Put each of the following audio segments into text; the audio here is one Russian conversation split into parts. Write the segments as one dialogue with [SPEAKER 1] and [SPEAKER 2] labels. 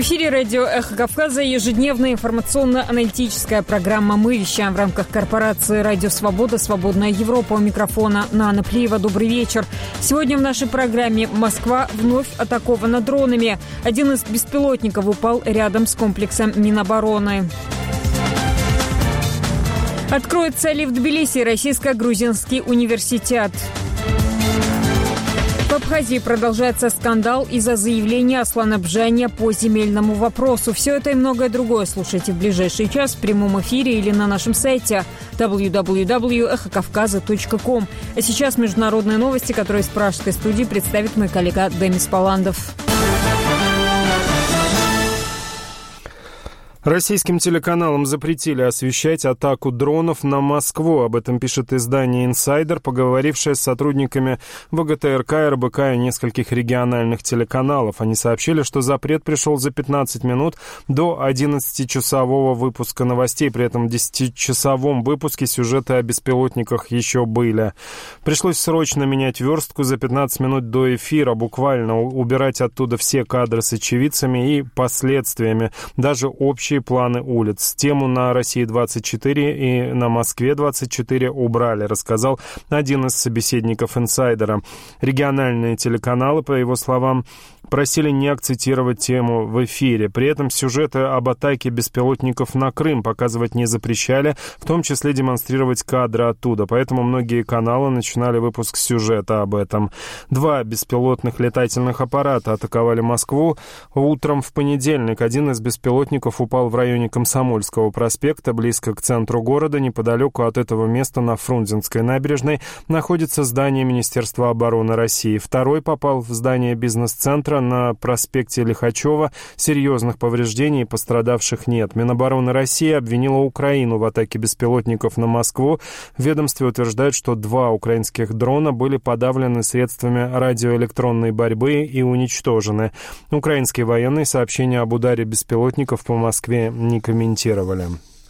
[SPEAKER 1] эфире радио «Эхо Кавказа» ежедневная информационно-аналитическая программа «Мы вещаем» в рамках корпорации «Радио Свобода», «Свободная Европа». У микрофона Нана Плиева. Добрый вечер. Сегодня в нашей программе Москва вновь атакована дронами. Один из беспилотников упал рядом с комплексом Минобороны. Откроется ли в Тбилиси Российско-грузинский университет? В Абхазии продолжается скандал из-за заявления Аслана Бжаня по земельному вопросу. Все это и многое другое слушайте в ближайший час в прямом эфире или на нашем сайте www.эхокавказа.ком. А сейчас международные новости, которые из пражской студии представит мой коллега Демис Паландов.
[SPEAKER 2] Российским телеканалам запретили освещать атаку дронов на Москву. Об этом пишет издание «Инсайдер», поговорившее с сотрудниками ВГТРК, РБК и нескольких региональных телеканалов. Они сообщили, что запрет пришел за 15 минут до 11-часового выпуска новостей. При этом в 10-часовом выпуске сюжеты о беспилотниках еще были. Пришлось срочно менять верстку за 15 минут до эфира, буквально убирать оттуда все кадры с очевидцами и последствиями, даже общие планы улиц. Тему на «России-24» и на «Москве-24» убрали, рассказал один из собеседников «Инсайдера». Региональные телеканалы, по его словам, просили не акцентировать тему в эфире. При этом сюжеты об атаке беспилотников на Крым показывать не запрещали, в том числе демонстрировать кадры оттуда. Поэтому многие каналы начинали выпуск сюжета об этом. 2 беспилотных летательных аппарата атаковали Москву утром в понедельник. Один из беспилотников упал в районе Комсомольского проспекта, близко к центру города. Неподалеку от этого места на Фрунзенской набережной находится здание Министерства обороны России. Второй попал в здание бизнес-центра на проспекте Лихачева. Серьезных повреждений пострадавших нет. Минобороны России обвинила Украину в атаке беспилотников на Москву. В ведомстве утверждают, что 2 украинских дрона были подавлены средствами радиоэлектронной борьбы и уничтожены. Украинские военные сообщения об ударе беспилотников по Москве не комментировали.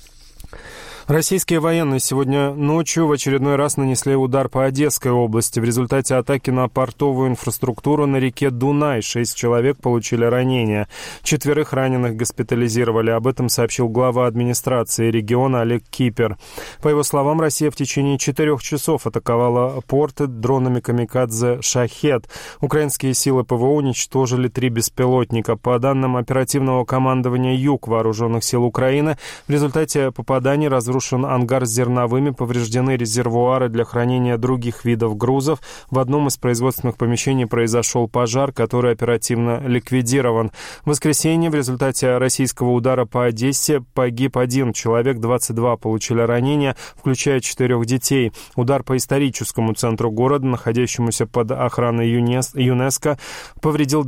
[SPEAKER 2] Российские военные сегодня ночью в очередной раз нанесли удар по Одесской области. В результате атаки на портовую инфраструктуру на реке Дунай 6 человек получили ранения. 4 раненых госпитализировали. Об этом сообщил глава администрации региона Олег Кипер. По его словам, Россия в течение 4 часов атаковала порты дронами камикадзе «Шахед». Украинские силы ПВО уничтожили 3 беспилотника. По данным оперативного командования «Юг» Вооруженных сил Украины, в результате попаданий разрушен ангар с зерновыми, повреждены резервуары для хранения других видов грузов. В одном из производственных помещений произошел пожар, который оперативно ликвидирован. В воскресенье в результате российского удара по Одессе погиб 1 человек, 22 получили ранения, включая 4 детей. Удар по историческому центру города, находящемуся под охраной ЮНЕСКО, повредил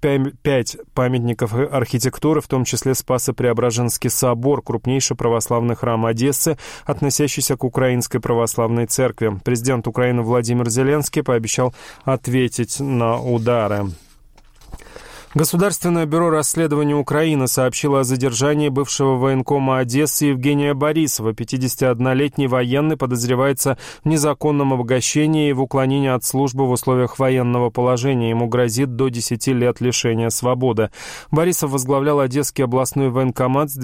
[SPEAKER 2] 25 памятников архитектуры, в том числе Спасо-Преображенский собор, крупнейший православный храм Одессы, относящийся к Украинской православной церкви. Президент Украины Владимир Зеленский пообещал ответить на удары. Государственное бюро расследования Украины сообщило о задержании бывшего военкома Одессы Евгения Борисова. 51-летний военный подозревается в незаконном обогащении и в уклонении от службы в условиях военного положения. Ему грозит до 10 лет лишения свободы. Борисов возглавлял Одесский областной военкомат с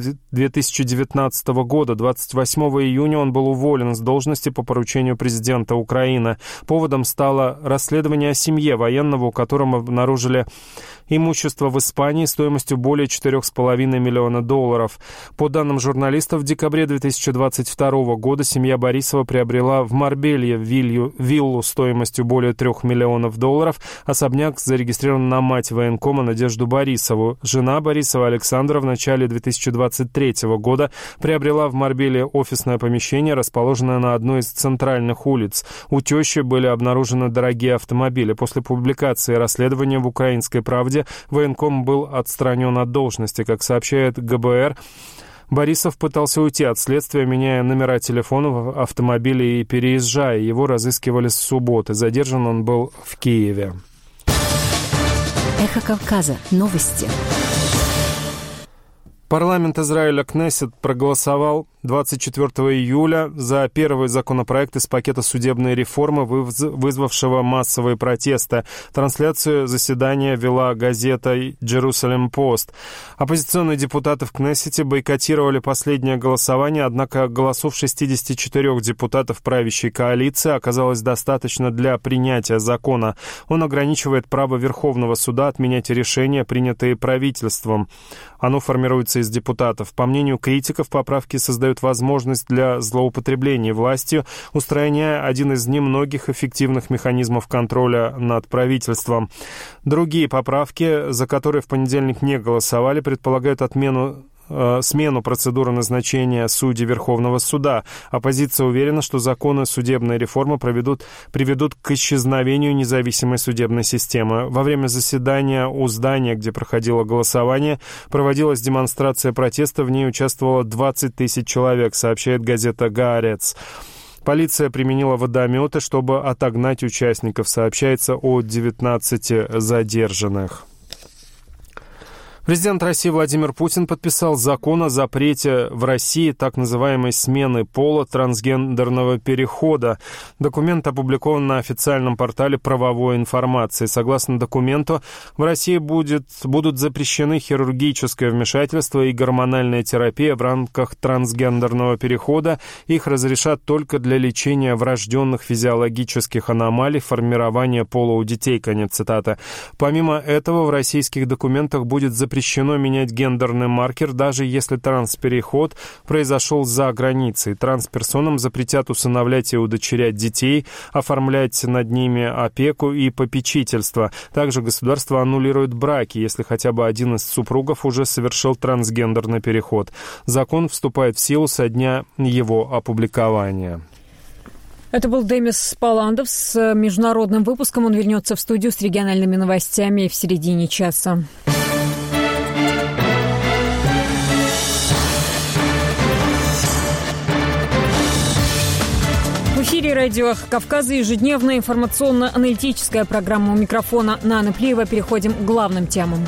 [SPEAKER 2] 2019 года. 28 июня он был уволен с должности по поручению президента Украины. Поводом стало расследование о семье военного, у которого обнаружили имущество в Испании стоимостью более $4,5 миллиона. По данным журналистов, в декабре 2022 года семья Борисова приобрела в Марбелье виллу стоимостью более $3 миллионов. Особняк зарегистрирован на мать военкома Надежду Борисову. Жена Борисова Александра в начале 2023 года приобрела в Марбелье офисное помещение, расположенное на одной из центральных улиц. У тещи были обнаружены дорогие автомобили. После публикации расследования в «Украинской правде» военком был отстранен от должности. Как сообщает ГБР, Борисов пытался уйти от следствия, меняя номера телефонов автомобилей и переезжая. Его разыскивали с субботы. Задержан он был в Киеве.
[SPEAKER 3] Эхо Кавказа. Новости.
[SPEAKER 2] Парламент Израиля Кнессет проголосовал 24 июля за первый законопроект из пакета судебной реформы, вызвавшего массовые протесты. Трансляцию заседания вела газета «Jerusalem Post». Оппозиционные депутаты в Кнессете бойкотировали последнее голосование, однако голосов 64 депутатов правящей коалиции оказалось достаточно для принятия закона. Он ограничивает право Верховного суда отменять решения, принятые правительством. Оно формируется из депутатов. По мнению критиков, поправки создают возможность для злоупотребления властью, устраняя один из немногих эффективных механизмов контроля над правительством. Другие поправки, за которые в понедельник не голосовали, предполагают смену процедуры назначения судей Верховного суда. Оппозиция уверена, что законы судебной реформы приведут к исчезновению независимой судебной системы. Во время заседания у здания, где проходило голосование, проводилась демонстрация протеста. В ней участвовало 20 тысяч человек, сообщает газета «Гаарец». Полиция применила водометы, чтобы отогнать участников. Сообщается о 19 задержанных. Президент России Владимир Путин подписал закон о запрете в России так называемой смены пола, трансгендерного перехода. Документ опубликован на официальном портале правовой информации. Согласно документу, в России будут запрещены хирургическое вмешательство и гормональная терапия в рамках трансгендерного перехода. Их разрешат только для лечения врожденных физиологических аномалий формирования пола у детей. Конец цитаты. Помимо этого, в российских документах будет запрещено менять гендерный маркер, даже если транспереход произошел за границей. Трансперсонам запретят усыновлять и удочерять детей, оформлять над ними опеку и попечительство. Также государство аннулирует браки, если хотя бы один из супругов уже совершил трансгендерный переход. Закон вступает в силу со дня его опубликования.
[SPEAKER 1] Это был Демис Паландов с международным выпуском. Он вернется в студию с региональными новостями в середине часа. В эфире радио «Кавказа» ежедневная информационно-аналитическая программа. У микрофона Нана Плиева. Переходим к главным темам.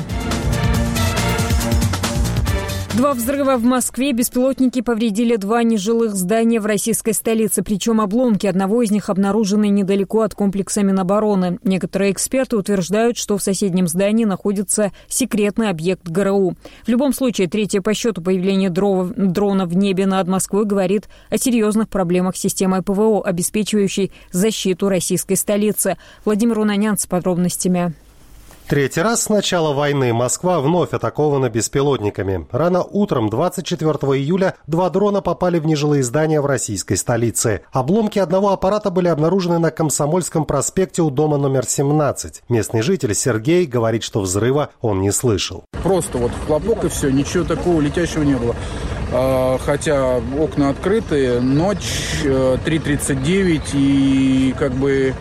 [SPEAKER 1] 2 взрыва в Москве. Беспилотники повредили 2 нежилых здания в российской столице. Причем обломки одного из них обнаружены недалеко от комплекса Минобороны. Некоторые эксперты утверждают, что в соседнем здании находится секретный объект ГРУ. В любом случае, третье по счету появление дрона в небе над Москвой говорит о серьезных проблемах системы ПВО, обеспечивающей защиту российской столицы. Владимир Унанян с подробностями.
[SPEAKER 3] Третий раз с начала войны Москва вновь атакована беспилотниками. Рано утром 24 июля 2 дрона попали в нежилые здания в российской столице. Обломки одного аппарата были обнаружены на Комсомольском проспекте у дома номер 17. Местный житель Сергей говорит, что взрыва он не слышал.
[SPEAKER 4] Просто вот хлопок и все, ничего такого летящего не было. Хотя окна открыты, ночь, 3:39 и как бы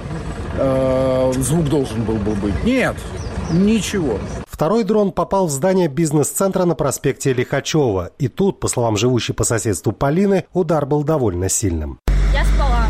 [SPEAKER 4] звук должен был быть. Нет. Ничего.
[SPEAKER 3] Второй дрон попал в здание бизнес-центра на проспекте Лихачева. И тут, по словам живущей по соседству Полины, удар был довольно сильным.
[SPEAKER 5] Я спала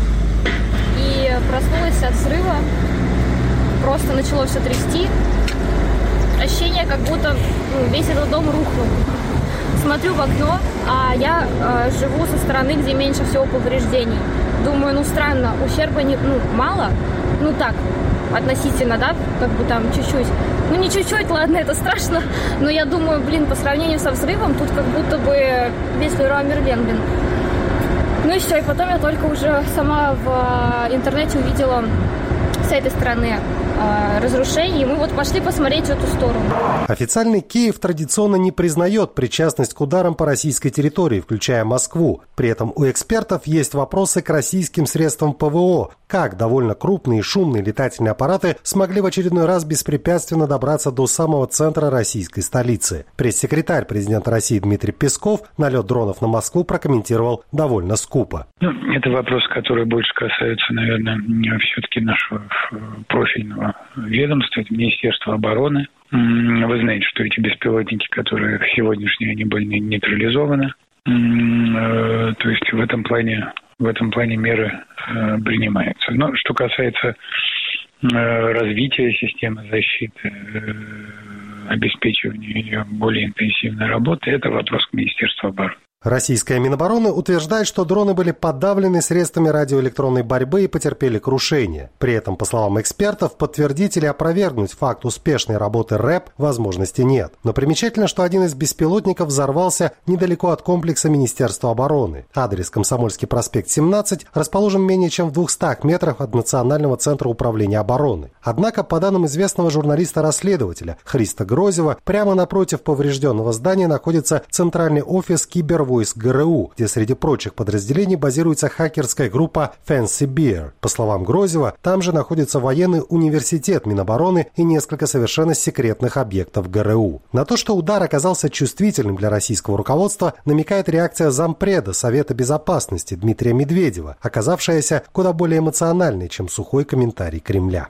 [SPEAKER 5] и проснулась от взрыва. Просто начало все трясти. Ощущение, как будто весь этот дом рухнул. Смотрю в окно, а я живу со стороны, где меньше всего повреждений. Думаю, странно, ущерба мало, так, относительно, да, как бы там чуть-чуть. Не чуть-чуть, ладно, это страшно, но я думаю, по сравнению со взрывом, тут как будто бы весь Леруа Мерлен, Ну и все, и потом я только уже сама в интернете увидела с этой стороны разрушений, и мы пошли посмотреть в эту сторону.
[SPEAKER 3] Официальный Киев традиционно не признает причастность к ударам по российской территории, включая Москву. При этом у экспертов есть вопросы к российским средствам ПВО. Как довольно крупные и шумные летательные аппараты смогли в очередной раз беспрепятственно добраться до самого центра российской столицы. Пресс-секретарь президента России Дмитрий Песков налет дронов на Москву прокомментировал довольно скупо.
[SPEAKER 6] Это вопрос, который больше касается, наверное, все-таки нашего профильного ведомства, это Министерство обороны. Вы знаете, что эти беспилотники, которые сегодняшние, они были нейтрализованы. То есть в этом плане меры принимаются. Но что касается развития системы защиты обеспечивания ее более интенсивной работы, это вопрос к Министерству обороны.
[SPEAKER 3] Российская Минобороны утверждает, что дроны были подавлены средствами радиоэлектронной борьбы и потерпели крушение. При этом, по словам экспертов, подтвердить или опровергнуть факт успешной работы РЭБ возможности нет. Но примечательно, что один из беспилотников взорвался недалеко от комплекса Министерства обороны. Адрес: Комсомольский проспект, 17, расположен менее чем в 200 метрах от Национального центра управления обороны. Однако, по данным известного журналиста-расследователя Христа Грозева, прямо напротив поврежденного здания находится центральный офис кибервойск ГРУ, где среди прочих подразделений базируется хакерская группа Fancy Bear. По словам Грозева, там же находится военный университет Минобороны и несколько совершенно секретных объектов ГРУ. На то, что удар оказался чувствительным для российского руководства, намекает реакция зампреда Совета Безопасности Дмитрия Медведева, оказавшаяся куда более эмоциональной, чем сухой комментарий Кремля.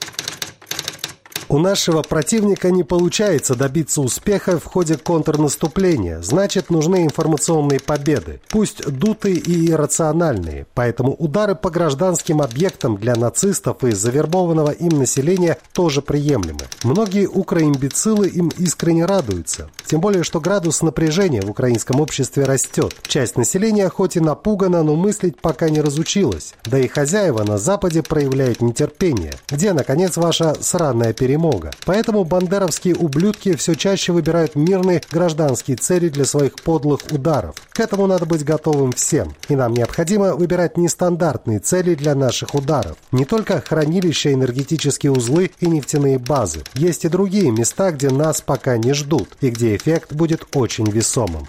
[SPEAKER 3] У нашего противника не получается добиться успеха в ходе контрнаступления, значит, нужны информационные победы, пусть дутые и иррациональные. Поэтому удары по гражданским объектам для нацистов и завербованного им населения тоже приемлемы. Многие укроимбецилы им искренне радуются. Тем более, что градус напряжения в украинском обществе растет. Часть населения хоть и напугана, но мыслить пока не разучилась. Да и хозяева на Западе проявляют нетерпение. Где, наконец, ваша сраная перемога? Поэтому бандеровские ублюдки все чаще выбирают мирные гражданские цели для своих подлых ударов. К этому надо быть готовым всем. И нам необходимо выбирать нестандартные цели для наших ударов. Не только хранилища, энергетические узлы и нефтяные базы. Есть и другие места, где нас пока не ждут, и где эффект будет очень весомым.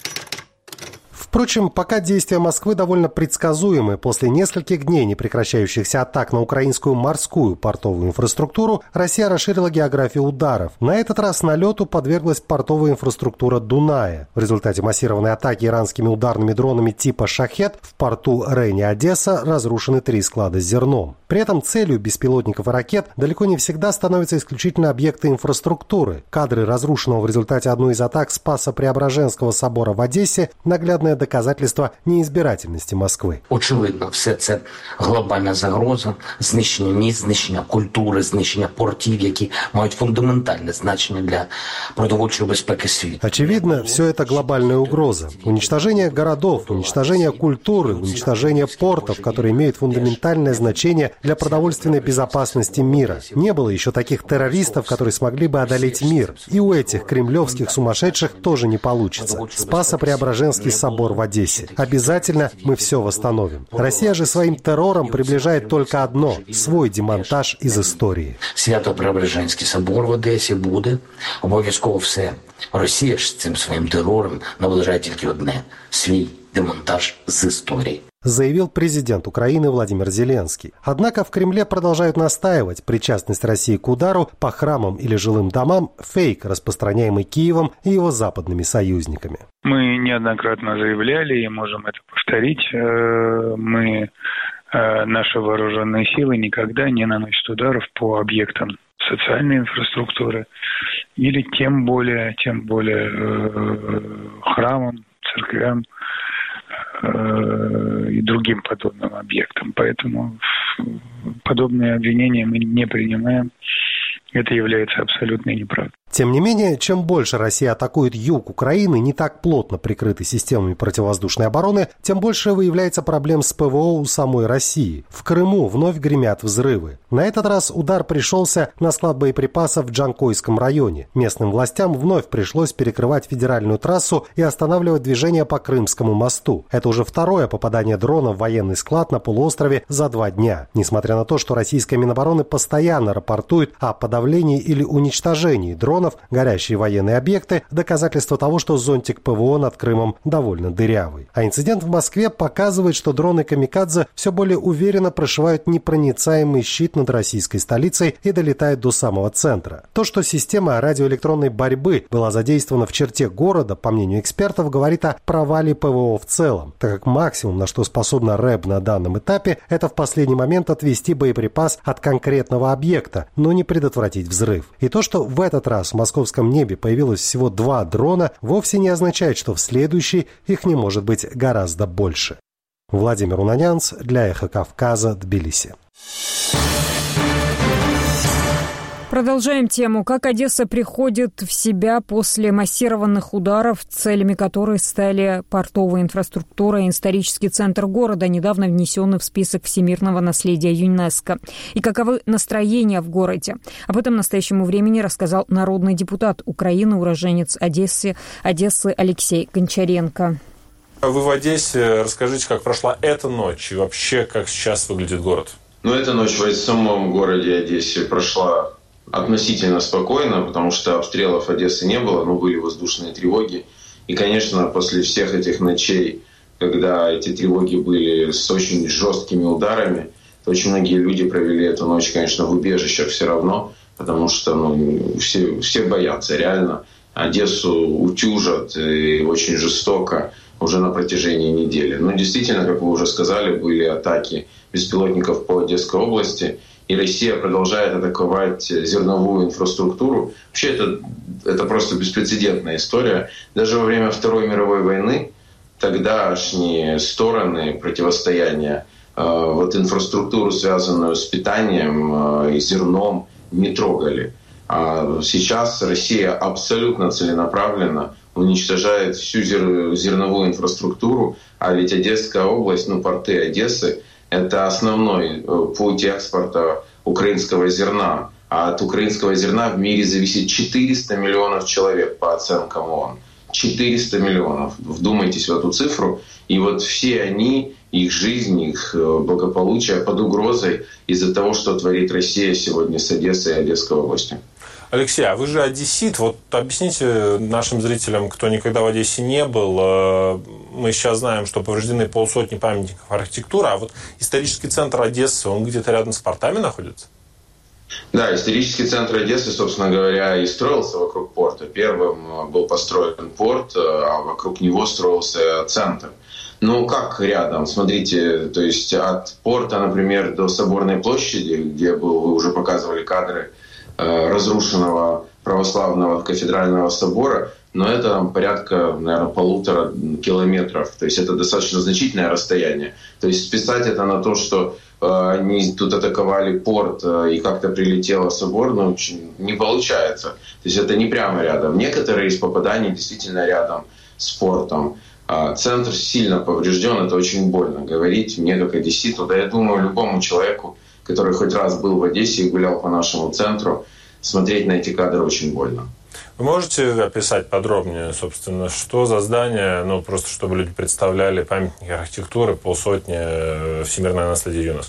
[SPEAKER 3] Впрочем, пока действия Москвы довольно предсказуемы. После нескольких дней непрекращающихся атак на украинскую морскую портовую инфраструктуру, Россия расширила географию ударов. На этот раз налету подверглась портовая инфраструктура Дуная. В результате массированной атаки иранскими ударными дронами типа «Шахед» в порту Рейни-Одесса разрушены 3 склада с зерном. При этом целью беспилотников и ракет далеко не всегда становятся исключительно объекты инфраструктуры. Кадры разрушенного в результате одной из атак Спасо-Преображенского собора в Одессе – наглядное доказательство неізбирательності Москви.
[SPEAKER 7] Очевидно, все це глобальна загроза, знищення міст, знищення культури, знищення портів, які мають фундаментальне значення для продовольчої безпеки світу.
[SPEAKER 3] Очевидно, все это глобальная угроза. Уничтожение городов, уничтожение культуры, уничтожение портов, которые имеют фундаментальное значение для продовольственной безопасности мира. Не было еще таких террористов, которые смогли бы одолеть мир. И у этих кремлевских сумасшедших тоже не получится. Спасо-Преображенский собор в Одессе. Обязательно мы все восстановим. Россия же своим террором приближает только одно – свой демонтаж из истории.
[SPEAKER 7] Свято-Преображенський собор в Одесі буде. Обов'язково все. Росія ж з цим своїм терором наближає тільки одне – свій демонтаж з історії.
[SPEAKER 3] Заявил президент Украины Владимир Зеленский. Однако в Кремле продолжают настаивать: причастность России к удару по храмам или жилым домам – фейк, распространяемый Киевом и его западными союзниками.
[SPEAKER 6] Мы неоднократно заявляли и можем это повторить. Наши вооруженные силы никогда не наносят ударов по объектам социальной инфраструктуры или тем более храмам, церквям и другим подобным объектам. Поэтому подобные обвинения мы не принимаем. Это является абсолютной неправдой.
[SPEAKER 3] Тем не менее, чем больше Россия атакует юг Украины, не так плотно прикрытый системами противовоздушной обороны, тем больше выявляется проблем с ПВО у самой России. В Крыму вновь гремят взрывы. На этот раз удар пришелся на склад боеприпасов в Джанкойском районе. Местным властям вновь пришлось перекрывать федеральную трассу и останавливать движение по Крымскому мосту. Это уже второе попадание дрона в военный склад на полуострове за 2 дня. Несмотря на то, что российская Минобороны постоянно рапортует о подавлении или уничтожении дронов, горящие военные объекты – доказательство того, что зонтик ПВО над Крымом довольно дырявый. А инцидент в Москве показывает, что дроны «Камикадзе» все более уверенно прошивают непроницаемый щит над российской столицей и долетают до самого центра. То, что система радиоэлектронной борьбы была задействована в черте города, по мнению экспертов, говорит о провале ПВО в целом, так как максимум, на что способна РЭБ на данном этапе, это в последний момент отвести боеприпас от конкретного объекта, но не предотвратить взрыв. И то, что в этот раз в московском небе появилось всего 2 дрона, вовсе не означает, что в следующий их не может быть гораздо больше. Владимир Унанянц для «Эхо Кавказа», Тбилиси.
[SPEAKER 1] Продолжаем тему. Как Одесса приходит в себя после массированных ударов, целями которых стали портовая инфраструктура и исторический центр города, недавно внесенный в список всемирного наследия ЮНЕСКо. И каковы настроения в городе? Об этом настоящему времени рассказал народный депутат Украины, уроженец Одессы Алексей Гончаренко.
[SPEAKER 8] Вы в Одессе. Расскажите, как прошла эта ночь и вообще, как сейчас выглядит город?
[SPEAKER 9] Эта ночь в самом городе Одессе прошла относительно спокойно, потому что обстрелов Одессы не было, но были воздушные тревоги. И, конечно, после всех этих ночей, когда эти тревоги были с очень жесткими ударами, то очень многие люди провели эту ночь, конечно, в убежищах все равно, потому что все боятся реально. Одессу утюжат и очень жестоко уже на протяжении недели. Но действительно, как вы уже сказали, были атаки беспилотников по Одесской области, и Россия продолжает атаковать зерновую инфраструктуру. Вообще это просто беспрецедентная история. Даже во время Второй мировой войны тогдашние стороны противостояния инфраструктуру, связанную с питанием и зерном, не трогали. А сейчас Россия абсолютно целенаправленно уничтожает всю зерновую инфраструктуру, а ведь Одесская область, порты Одессы, это основной путь экспорта украинского зерна. А от украинского зерна в мире зависит 400 миллионов человек, по оценкам ООН. 400 миллионов. Вдумайтесь в эту цифру. И все они, их жизнь, их благополучие под угрозой из-за того, что творит Россия сегодня с Одессой и Одесской областью.
[SPEAKER 8] Алексей, а вы же одессит. Объясните нашим зрителям, кто никогда в Одессе не был. Мы сейчас знаем, что повреждены 500 памятников архитектуры, а исторический центр Одессы, он где-то рядом с портами находится?
[SPEAKER 9] Да, исторический центр Одессы, собственно говоря, и строился вокруг порта. Первым был построен порт, а вокруг него строился центр. Как рядом? Смотрите, то есть от порта, например, до Соборной площади, где вы уже показывали кадры разрушенного православного кафедрального собора, но это порядка, наверное, 1,5 километров. То есть это достаточно значительное расстояние. То есть списать это на то, что они тут атаковали порт и как-то прилетело собор, не получается. То есть это не прямо рядом. Некоторые из попаданий действительно рядом с портом. Центр сильно поврежден, это очень больно говорить мне как одесситу. Да, я думаю, любому человеку, который хоть раз был в Одессе и гулял по нашему центру, смотреть на эти кадры очень больно.
[SPEAKER 8] Вы можете описать подробнее, собственно, что за здание, просто чтобы люди представляли памятники архитектуры, 500 всемирное наследие ЮНЕСКо?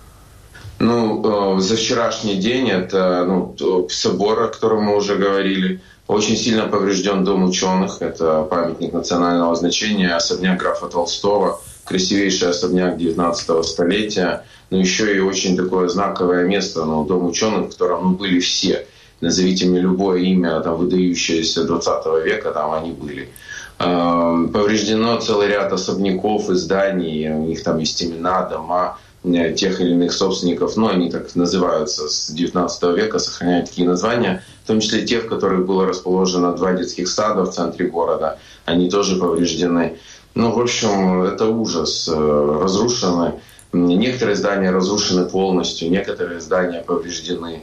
[SPEAKER 9] За вчерашний день это собор, о котором мы уже говорили. Очень сильно поврежден Дом ученых, это памятник национального значения, особняк графа Толстого, красивейший особняк 19 столетия, но еще и очень такое знаковое место, Дом ученых, в котором были все. Назовите мне любое имя, выдающееся 20 века, там они были. Повреждено целый ряд особняков и зданий, у них там есть имена, дома тех или иных собственников, они так называются с 19 века, сохраняют такие названия, в том числе тех, в которых было расположено 2 детских сада в центре города, они тоже повреждены. В общем, это ужас. Разрушены. Некоторые здания разрушены полностью, некоторые здания повреждены.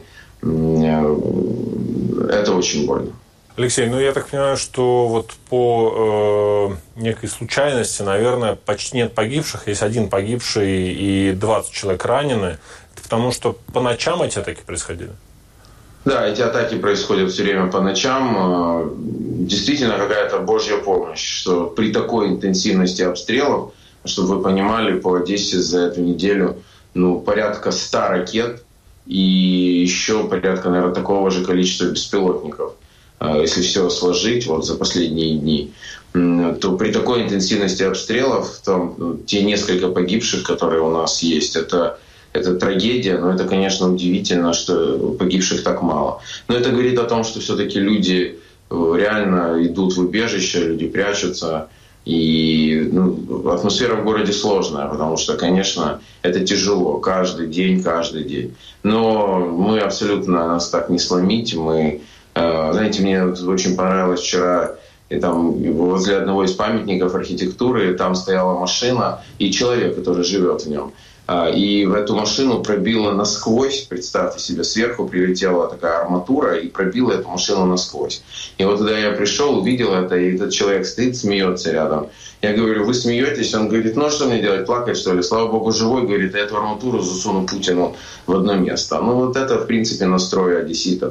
[SPEAKER 9] Это очень больно.
[SPEAKER 8] Алексей, я так понимаю, что по некой случайности, наверное, почти нет погибших. Есть 1 погибший и 20 человек ранены. Это потому что по ночам эти атаки происходили?
[SPEAKER 9] Да, эти атаки происходят все время по ночам. Действительно какая-то божья помощь, что при такой интенсивности обстрелов, чтобы вы понимали, по Одессе за эту неделю порядка 100 ракет и еще порядка, наверное, такого же количества беспилотников. Если все сложить за последние дни, то при такой интенсивности обстрелов те несколько погибших, которые у нас есть, это трагедия, но это, конечно, удивительно, что погибших так мало. Но это говорит о том, что все-таки люди реально идут в убежище, люди прячутся. И атмосфера в городе сложная, потому что, конечно, это тяжело каждый день. Но мы абсолютно нас так не сломить. Знаете, мне очень понравилось вчера, и возле одного из памятников архитектуры там стояла машина и человек, который живет в нем. И в эту машину пробило насквозь, представьте себе, сверху прилетела такая арматура и пробила эту машину насквозь. И вот когда я пришел, увидел это, и этот человек стоит, смеется рядом. Я говорю, вы смеетесь? Он говорит, ну что мне делать, плакать что ли? Слава богу, живой, говорит, я эту арматуру засуну Путину в одно место. Ну вот это, в принципе, настрой одесситов.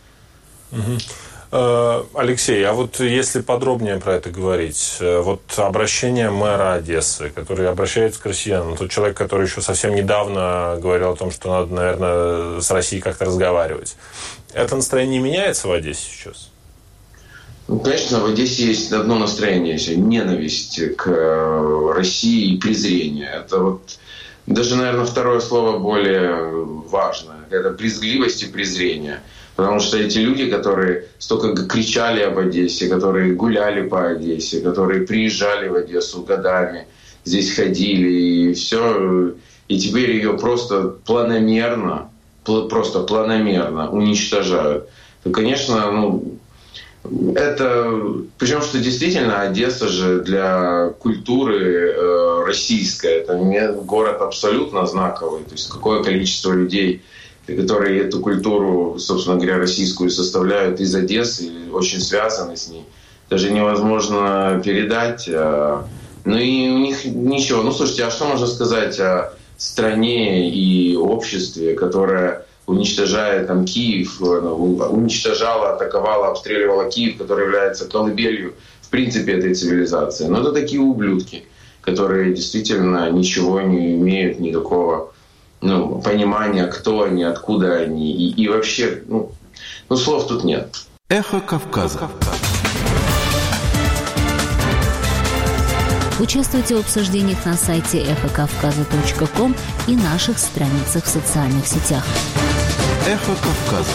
[SPEAKER 8] Алексей, а вот если подробнее про это говорить, вот обращение мэра Одессы, который обращается к россиянам, тот человек, который еще совсем недавно говорил о том, что надо, наверное, с Россией как-то разговаривать, это настроение меняется в Одессе сейчас?
[SPEAKER 9] Ну, конечно, в Одессе есть одно настроение, ненависть к России и презрение. Это вот даже, наверное, второе слово более важное. Это брезгливость и презрение. Потому что эти люди, которые столько кричали об Одессе, которые гуляли по Одессе, которые приезжали в Одессу годами, здесь ходили и все, и теперь ее просто планомерно уничтожают, то, конечно, это... Причем, что действительно Одесса же для культуры российской, это город абсолютно знаковый. То есть какое количество людей, которые эту культуру, собственно говоря, российскую составляют из Одессы, очень связаны с ней, даже невозможно передать. Ну и у них ничего. Ну слушайте, а что можно сказать о стране и обществе, которое уничтожает там Киев, уничтожала, атаковала, обстреливала Киев, который является колыбелью, в принципе, этой цивилизации. Но это такие ублюдки, которые действительно ничего не имеют, никакого понимания, кто они, откуда они. И вообще, слов тут нет.
[SPEAKER 10] Эхо Кавказа.
[SPEAKER 11] Участвуйте в обсуждениях на сайте эхокавказа.ком и наших страницах в социальных сетях.
[SPEAKER 10] Эхо Кавказа.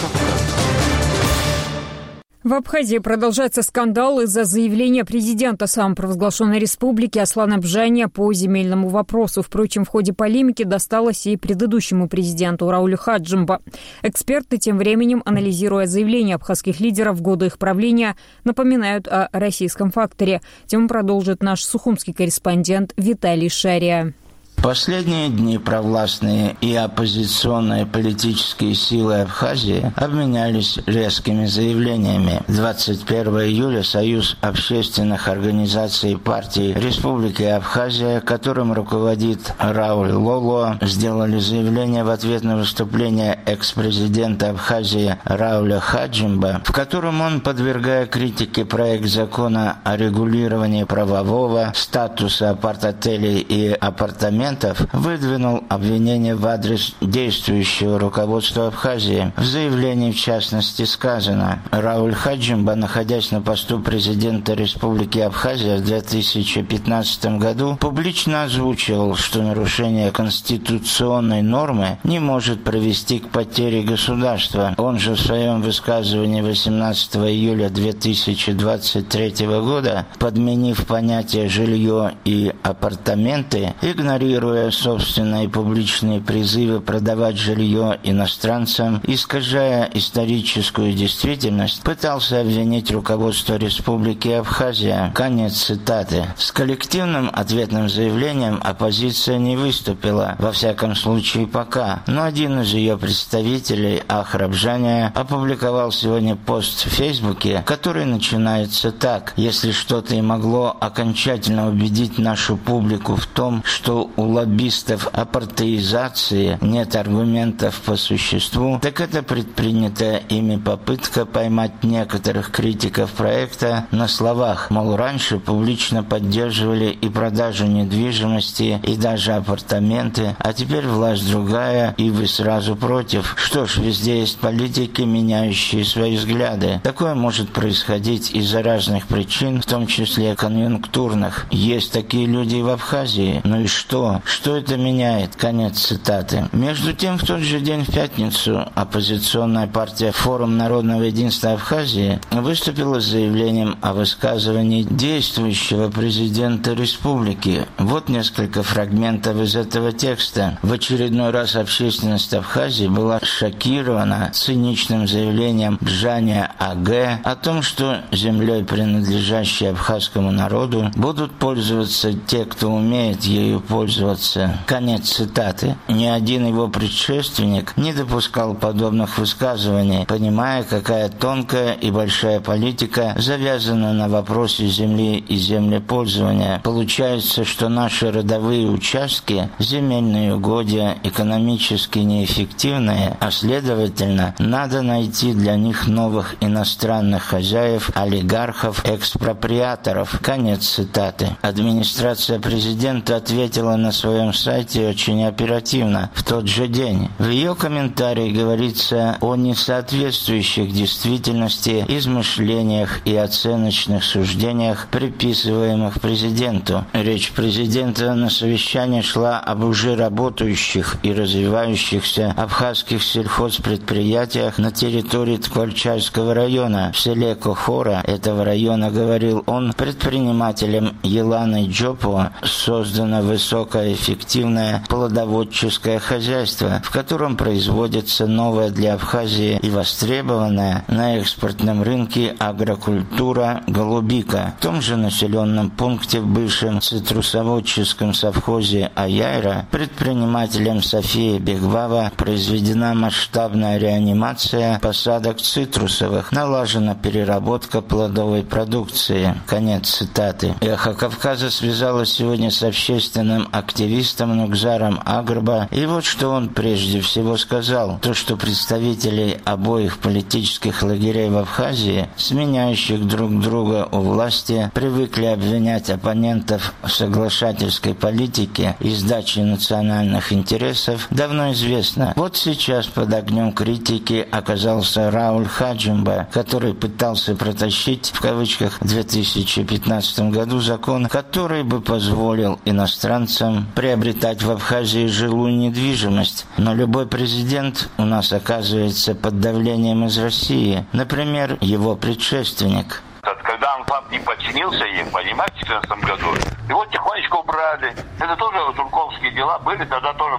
[SPEAKER 1] В Абхазии продолжается скандал из-за заявления президента самопровозглашенной республики Аслана Бжания по земельному вопросу. Впрочем, в ходе полемики досталось и предыдущему президенту Раулю Хаджимба. Эксперты тем временем, анализируя заявления абхазских лидеров в годы их правления, напоминают о российском факторе. Тему продолжит наш сухумский корреспондент Виталий Шария.
[SPEAKER 12] В последние дни провластные и оппозиционные политические силы Абхазии обменялись резкими заявлениями. 21 июля Союз общественных организаций партий Республики Абхазия, которым руководит Рауль Лоло, сделали заявление в ответ на выступление экс-президента Абхазии Рауля Хаджимба, в котором он, подвергая критике проект закона о регулировании правового статуса апарт-отелей и апартаментов, выдвинул обвинение в адрес действующего руководства Абхазии. В заявлении, в частности, сказано: Рауль Хаджимба, находясь на посту президента Республики Абхазия в 2015 году, публично озвучивал, что нарушение конституционной нормы не может привести к потере государства. Он же в своем высказывании 18 июля 2023 года, подменив понятие «жилье» и «апартаменты», игнорируя собственные публичные призывы продавать жилье иностранцам, искажая историческую действительность, пытался обвинить руководство Республики Абхазия. Конец цитаты. С коллективным ответным заявлением оппозиция не выступила, во всяком случае пока, но один из ее представителей, Ахра Бжания, опубликовал сегодня пост в Фейсбуке, который начинается так: «Если что-то и могло окончательно убедить нашу публику в том, что у лоббистов апартеизации нет аргументов по существу, так это предпринятая ими попытка поймать некоторых критиков проекта на словах, мол, раньше публично поддерживали и продажу недвижимости, и даже апартаменты, а теперь власть другая, и вы сразу против. Что ж, везде есть политики, меняющие свои взгляды. Такое может происходить из-за разных причин, в том числе конъюнктурных. Есть такие люди и в Абхазии. Ну и что? Что это меняет?» Конец цитаты. Между тем, в тот же день, в пятницу, оппозиционная партия «Форум народного единства Абхазии» выступила с заявлением о высказывании действующего президента республики. Вот несколько фрагментов из этого текста. В очередной раз общественность Абхазии была шокирована циничным заявлением Бжания А.Г. о том, что землей, принадлежащей абхазскому народу, будут пользоваться те, кто умеет ею пользоваться пользоваться. Конец цитаты. Ни один его предшественник не допускал подобных высказываний, понимая, какая тонкая и большая политика завязана на вопросе земли и землепользования. Получается, что наши родовые участки, земельные угодья, экономически неэффективные, а следовательно, надо найти для них новых иностранных хозяев, олигархов, экспроприаторов. Конец цитаты. Администрация президента ответила на своем сайте очень оперативно, в тот же день. В ее комментарии говорится о несоответствующих действительности измышлениях и оценочных суждениях, приписываемых президенту. Речь президента на совещании шла об уже работающих и развивающихся абхазских сельхозпредприятиях на территории Ткольчайского района. В селе Кохора этого района, говорил он, предпринимателем Еланой Джопо создано высокоэффективное плодоводческое хозяйство, в котором производится новая для Абхазии и востребованная на экспортном рынке агрокультура голубика. В том же населенном пункте в бывшем цитрусоводческом совхозе Аяйра предпринимателем Софии Бегвава произведена масштабная реанимация посадок цитрусовых, налажена переработка плодовой продукции. Конец цитаты. «Эхо Кавказа» связалась сегодня с общественным активистом Нугзаром Агрба, и вот что он прежде всего сказал. То, что представителей обоих политических лагерей в Абхазии, сменяющих друг друга у власти, привыкли обвинять оппонентов в соглашательской политике и сдаче национальных интересов, давно известно. Вот сейчас под огнем критики оказался Рауль Хаджимба, который пытался протащить, в кавычках, в 2015 году закон, который бы позволил иностранцам приобретать в Абхазии жилую недвижимость. Но любой президент у нас оказывается под давлением из России. Например, его предшественник.
[SPEAKER 13] Когда Анфап не подчинился им, понимаете, в 2014 году, его тихонечко убрали. Это тоже турковские дела были, тогда тоже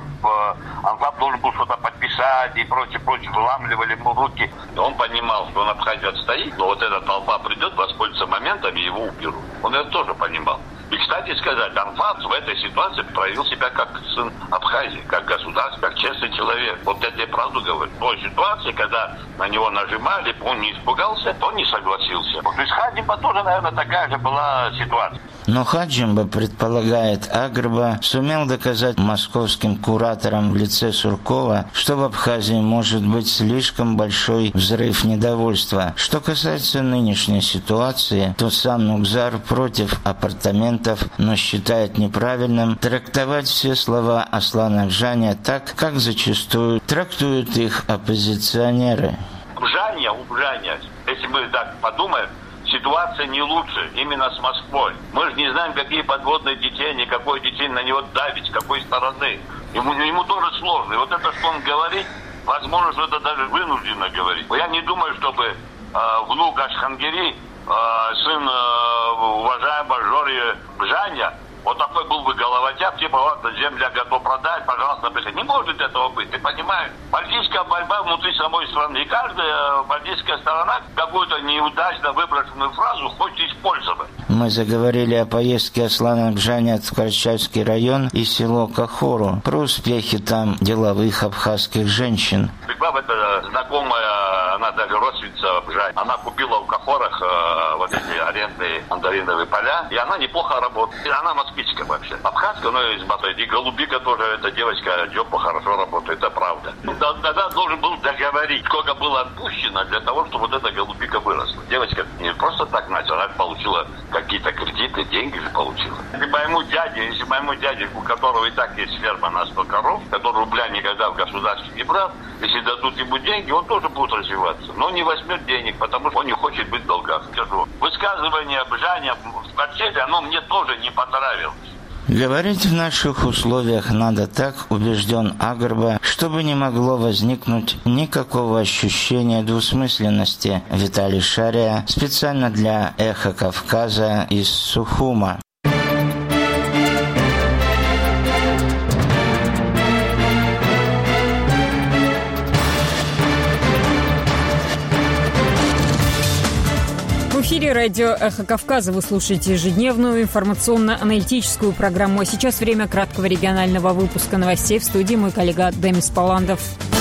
[SPEAKER 13] Анфап должен был что-то подписать и прочее, выламливали ему руки. Он понимал, что он Абхазия отстоит, но вот эта толпа придет, воспользуется моментом и его уберут. Он это тоже понимал. И, кстати сказать, Анфап в этой ситуации проявил себя как сын Абхазии, как государство, как честный человек. Вот я тебе правду говорю. В той ситуации, когда на него нажимали, он не испугался, он не согласился. То есть Хаджимба тоже, наверное, такая же была ситуация.
[SPEAKER 12] Но Хаджимба, предполагает Агрба, сумел доказать московским кураторам в лице Суркова, что в Абхазии может быть слишком большой взрыв недовольства. Что касается нынешней ситуации, то сам Нугзар против апартаментов, но считает неправильным трактовать все слова Аслана Гжаня так, как зачастую трактуют их оппозиционеры.
[SPEAKER 13] У Гжаня, если мы так подумаем, ситуация не лучше, именно с Москвой. Мы же не знаем, какие подводные течения, какое течение на него давить, с какой стороны. Ему тоже сложно. И вот это, что он говорит, возможно, что это даже вынужденно говорить. Я не думаю, чтобы внук Ашхангери, сын уважаемого Жори Гжаня, вот такой был бы головотяп, типа, ладно, земля готов продать, пожалуйста, приходи. Не может этого быть, ты понимаешь? Политическая борьба внутри самой страны. И каждая политическая сторона какую-то неудачно выброшенную фразу хочет использовать.
[SPEAKER 12] Мы заговорили о поездке Аслана Гжаня в Ткольчайский район и село Кохору, про успехи там деловых абхазских женщин.
[SPEAKER 13] Беглав, это знакомая, она даже родственница Гжаня. Она купила в Кохорах вот эти арендные мандариновые поля, и она неплохо работает. Она москвичка вообще. Абхазка, но из Батайи. И Голубика тоже, эта девочка Джопа хорошо работает, это правда. Тогда должен был договорить, сколько было отпущено для того, чтобы вот эта Голубика выросла. Девочка не просто так начала, она получила какие-то кредиты, деньги же получила. Если моему дяде, у которого и так есть ферма на 100 коров, который рубля никогда в государстве не брал, если дадут ему деньги, он тоже будет развиваться. Но не возьмет денег, потому что он не хочет быть в долгах. Скажу, высказывание Бжаня в квартире, оно мне тоже не понравилось.
[SPEAKER 12] Говорить в наших условиях надо так, убежден Агрба, чтобы не могло возникнуть никакого ощущения двусмысленности. Виталий Шария специально для «Эхо Кавказа» из Сухума.
[SPEAKER 1] В эфире эфире радио «Эхо Кавказа». Вы слушаете ежедневную информационно-аналитическую программу. А сейчас время краткого регионального выпуска новостей. В студии мой коллега Демис Паландов.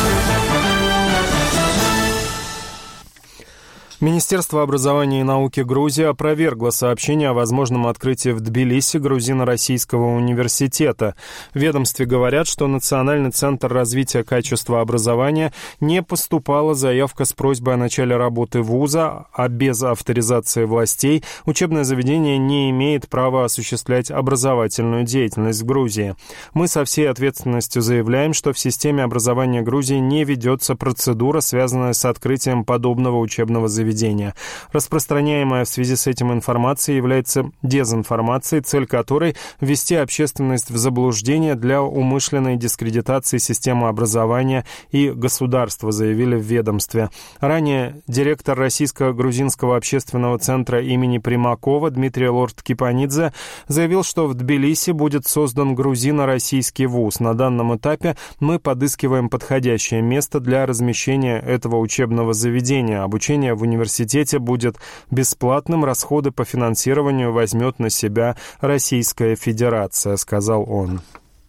[SPEAKER 2] Министерство образования и науки Грузии опровергло сообщение о возможном открытии в Тбилиси грузино-российского университета. В ведомстве говорят, что Национальный центр развития качества образования не поступала заявка с просьбой о начале работы вуза, а без авторизации властей учебное заведение не имеет права осуществлять образовательную деятельность в Грузии. Мы со всей ответственностью заявляем, что в системе образования Грузии не ведется процедура, связанная с открытием подобного учебного заведения. Распространяемая в связи с этим информация является дезинформацией, цель которой – ввести общественность в заблуждение для умышленной дискредитации системы образования и государства, заявили в ведомстве. Ранее директор Российско-грузинского общественного центра имени Примакова Дмитрий Лорд-Кипанидзе заявил, что в Тбилиси будет создан грузино-российский вуз. На данном этапе мы подыскиваем подходящее место для размещения этого учебного заведения. Обучение в университете будет бесплатным, расходы по финансированию возьмет на себя Российская Федерация, сказал он.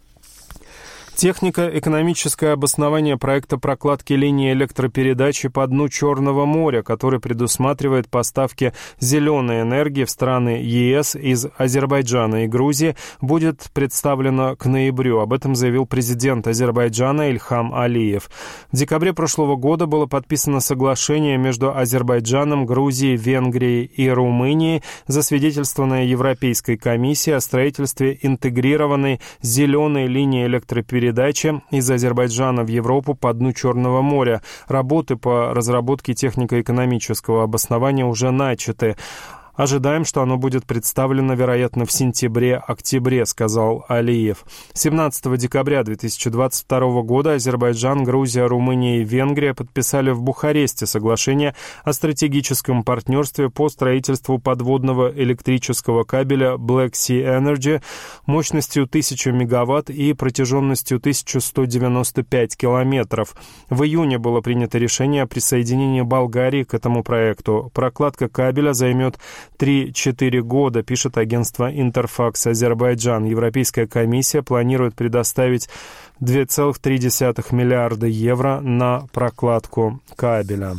[SPEAKER 2] Технико-экономическое обоснование проекта прокладки линии электропередачи по дну Черного моря, который предусматривает поставки зеленой энергии в страны ЕС из Азербайджана и Грузии, будет представлено к ноябрю. Об этом заявил президент Азербайджана Ильхам Алиев. В декабре прошлого года было подписано соглашение между Азербайджаном, Грузией, Венгрией и Румынией, засвидетельствованное Европейской комиссией о строительстве интегрированной зеленой линии электропередачи из Азербайджана в Европу по дну Черного моря. Работы по разработке технико-экономического обоснования уже начаты. Ожидаем, что оно будет представлено, вероятно, в сентябре-октябре, сказал Алиев. 17 декабря 2022 года Азербайджан, Грузия, Румыния и Венгрия подписали в Бухаресте соглашение о стратегическом партнерстве по строительству подводного электрического кабеля Black Sea Energy мощностью 1000 мегаватт и протяженностью 1195 километров. В июне было принято решение о присоединении Болгарии к этому проекту. Прокладка кабеля займет 3-4 года, пишет агентство Интерфакс Азербайджан. Европейская комиссия планирует предоставить 2,3 миллиарда евро на прокладку кабеля.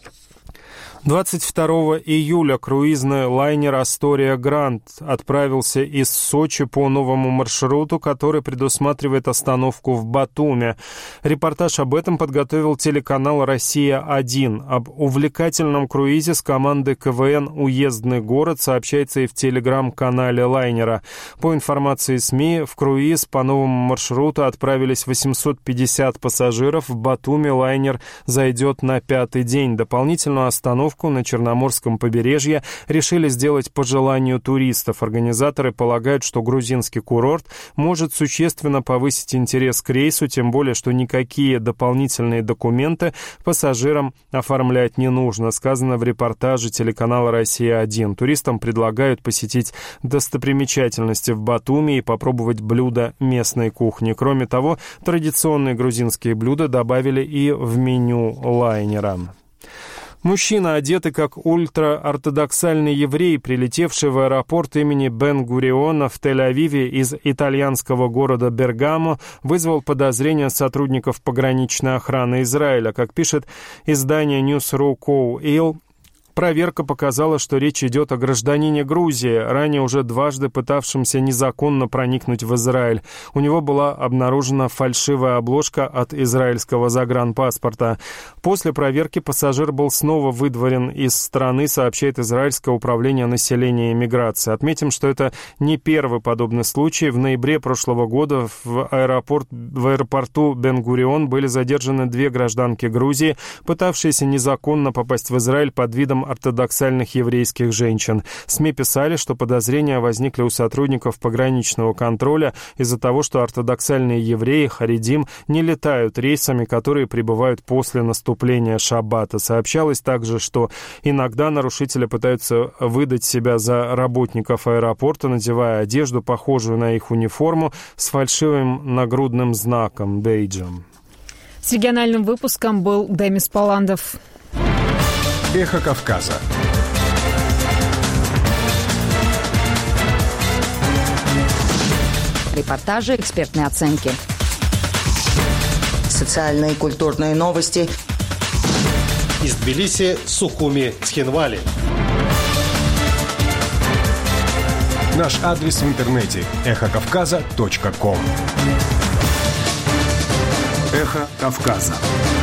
[SPEAKER 2] 22 июля круизный лайнер «Астория Гранд» отправился из Сочи по новому маршруту, который предусматривает остановку в Батуми. Репортаж об этом подготовил телеканал «Россия-1». Об увлекательном круизе с командой КВН «Уездный город» сообщается и в телеграм-канале лайнера. По информации СМИ, в круиз по новому маршруту отправились 850 пассажиров. В Батуми лайнер зайдет на 5-й день. Дополнительную остановку на Черноморском побережье решили сделать по желанию туристов. Организаторы полагают, что грузинский курорт может существенно повысить интерес к рейсу, тем более, что никакие дополнительные документы пассажирам оформлять не нужно, сказано в репортаже телеканала «Россия-1». Туристам предлагают посетить достопримечательности в Батуми и попробовать блюда местной кухни. Кроме того, традиционные грузинские блюда добавили и в меню лайнера. Мужчина, одетый как ультраортодоксальный еврей, прилетевший в аэропорт имени Бен-Гуриона в Тель-Авиве из итальянского города Бергамо, вызвал подозрения сотрудников пограничной охраны Израиля. Как пишет издание News.ru Co.il, проверка показала, что речь идет о гражданине Грузии, ранее уже дважды пытавшемся незаконно проникнуть в Израиль. У него была обнаружена фальшивая обложка от израильского загранпаспорта. После проверки пассажир был снова выдворен из страны, сообщает Израильское управление населения и миграции. Отметим, что это не первый подобный случай. В ноябре прошлого года в аэропорту Бен-Гурион были задержаны 2 гражданки Грузии, пытавшиеся незаконно попасть в Израиль под видом ортодоксальных еврейских женщин. СМИ писали, что подозрения возникли у сотрудников пограничного контроля из-за того, что ортодоксальные евреи, харидим, не летают рейсами, которые прибывают после наступления шаббата. Сообщалось также, что иногда нарушители пытаются выдать себя за работников аэропорта, надевая одежду, похожую на их униформу, с фальшивым нагрудным знаком, бейджем.
[SPEAKER 1] С региональным выпуском был Демис Паландов.
[SPEAKER 14] Эхо Кавказа. репортажи, экспертные оценки.
[SPEAKER 15] Социальные и культурные новости.
[SPEAKER 3] Из Тбилиси, Сухуми, Цхинвали.
[SPEAKER 16] Наш адрес в интернете – эхокавказа.ком. Эхо Кавказа.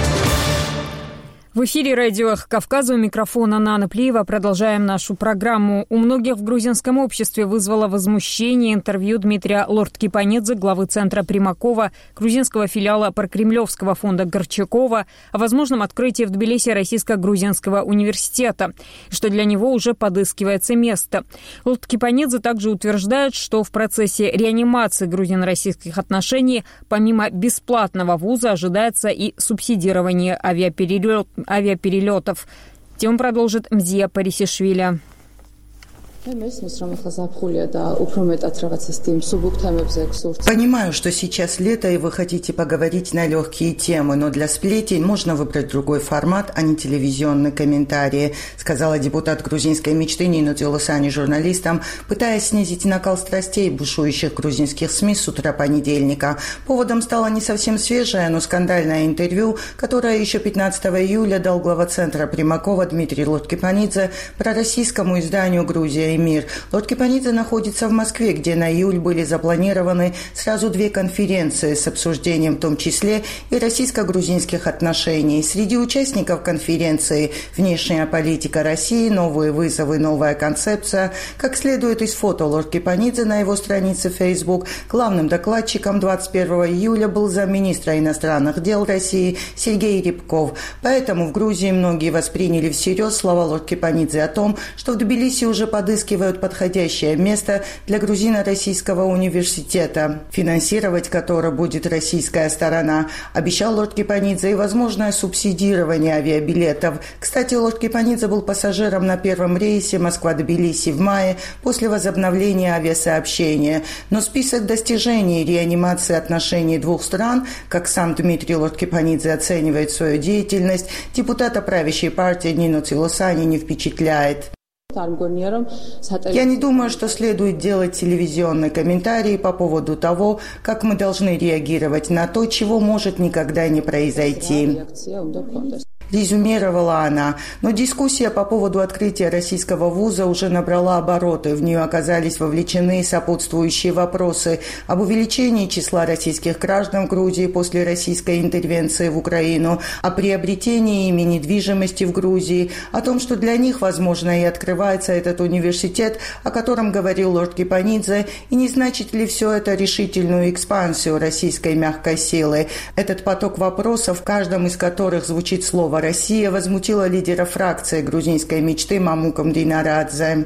[SPEAKER 1] В эфире радио «Эхо Кавказа», у микрофона Нана Плиева. Продолжаем нашу программу. У многих в грузинском обществе вызвало возмущение интервью Дмитрия Лордкипанидзе, главы центра Примакова, грузинского филиала прокремлевского фонда Горчакова, о возможном открытии в Тбилиси Российско-грузинского университета, что для него уже подыскивается место. Лордкипанидзе также утверждает, что в процессе реанимации грузино-российских отношений помимо бесплатного вуза ожидается и субсидирование авиаперелетов. Тему продолжит Мзия Парисишвили.
[SPEAKER 15] Понимаю, что сейчас лето, и вы хотите поговорить на легкие темы, но для сплетен можно выбрать другой формат, а не телевизионные комментарии, сказала депутат грузинской мечты Нино Тилосани журналистам, пытаясь снизить накал страстей бушующих грузинских СМИ с утра понедельника. Поводом стало не совсем свежее, но скандальное интервью, которое еще 15 июля дал глава центра Примакова Дмитрий Лордкипанидзе пророссийскому изданию «Грузия и мир». Лордкипанидзе находится в Москве, где на июль были запланированы сразу 2 конференции с обсуждением в том числе и российско-грузинских отношений. Среди участников конференции «Внешняя политика России. Новые вызовы. Новая концепция». Как следует из фото Лордкипанидзе на его странице в Facebook, главным докладчиком 21 июля был замминистра иностранных дел России Сергей Рябков. Поэтому в Грузии многие восприняли всерьез слова Лордкипанидзе о том, что в Тбилиси уже подыскивают подходящее место для грузино-российского университета, финансировать которое будет российская сторона. Обещал Лордкипанидзе и возможное субсидирование авиабилетов. Кстати, Лордкипанидзе был пассажиром на первом рейсе Москва-Тбилиси в мае после возобновления авиасообщения. Но список достижений реанимации отношений двух стран, как сам Дмитрий Лордкипанидзе оценивает свою деятельность, депутата правящей партии Нино Тилосани не впечатляет. Я не думаю, что следует делать телевизионные комментарии по поводу того, как мы должны реагировать на то, чего может никогда не произойти. Резюмировала она. Но дискуссия по поводу открытия российского вуза уже набрала обороты. В нее оказались вовлечены сопутствующие вопросы об увеличении числа российских граждан в Грузии после российской интервенции в Украину, о приобретении ими недвижимости в Грузии, о том, что для них, возможно, и открывается этот университет, о котором говорил Лордкипанидзе, и не значит ли все это решительную экспансию российской мягкой силы. Этот поток вопросов, в каждом из которых звучит слово «Россия», возмутила лидера фракции грузинской мечты Мамука Мдинарадзе.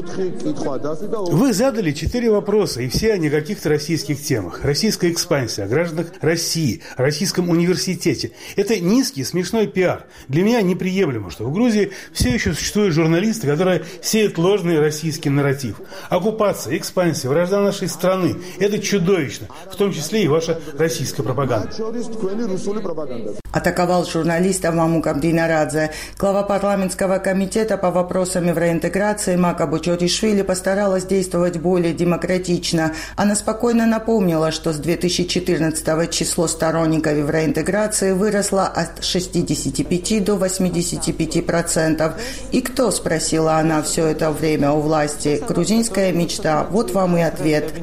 [SPEAKER 17] Вы задали 4 вопроса, и все о не каких-то российских темах. Российская экспансия, о гражданах России, о российском университете. Это низкий, смешной пиар. Для меня неприемлемо, что в Грузии все еще существуют журналисты, которые сеют ложный российский нарратив. Оккупация, экспансия, вражда нашей страны – это чудовищно, в том числе и ваша российская пропаганда.
[SPEAKER 15] Атаковал журналиста Мамука Мдинарадзе. Глава парламентского комитета по вопросам евроинтеграции Мака Бочоришвили постаралась действовать более демократично. Она спокойно напомнила, что с 2014 число сторонников евроинтеграции выросло от 65 до 85%. И кто, спросила она все это время у власти? Грузинская мечта. Вот вам и ответ.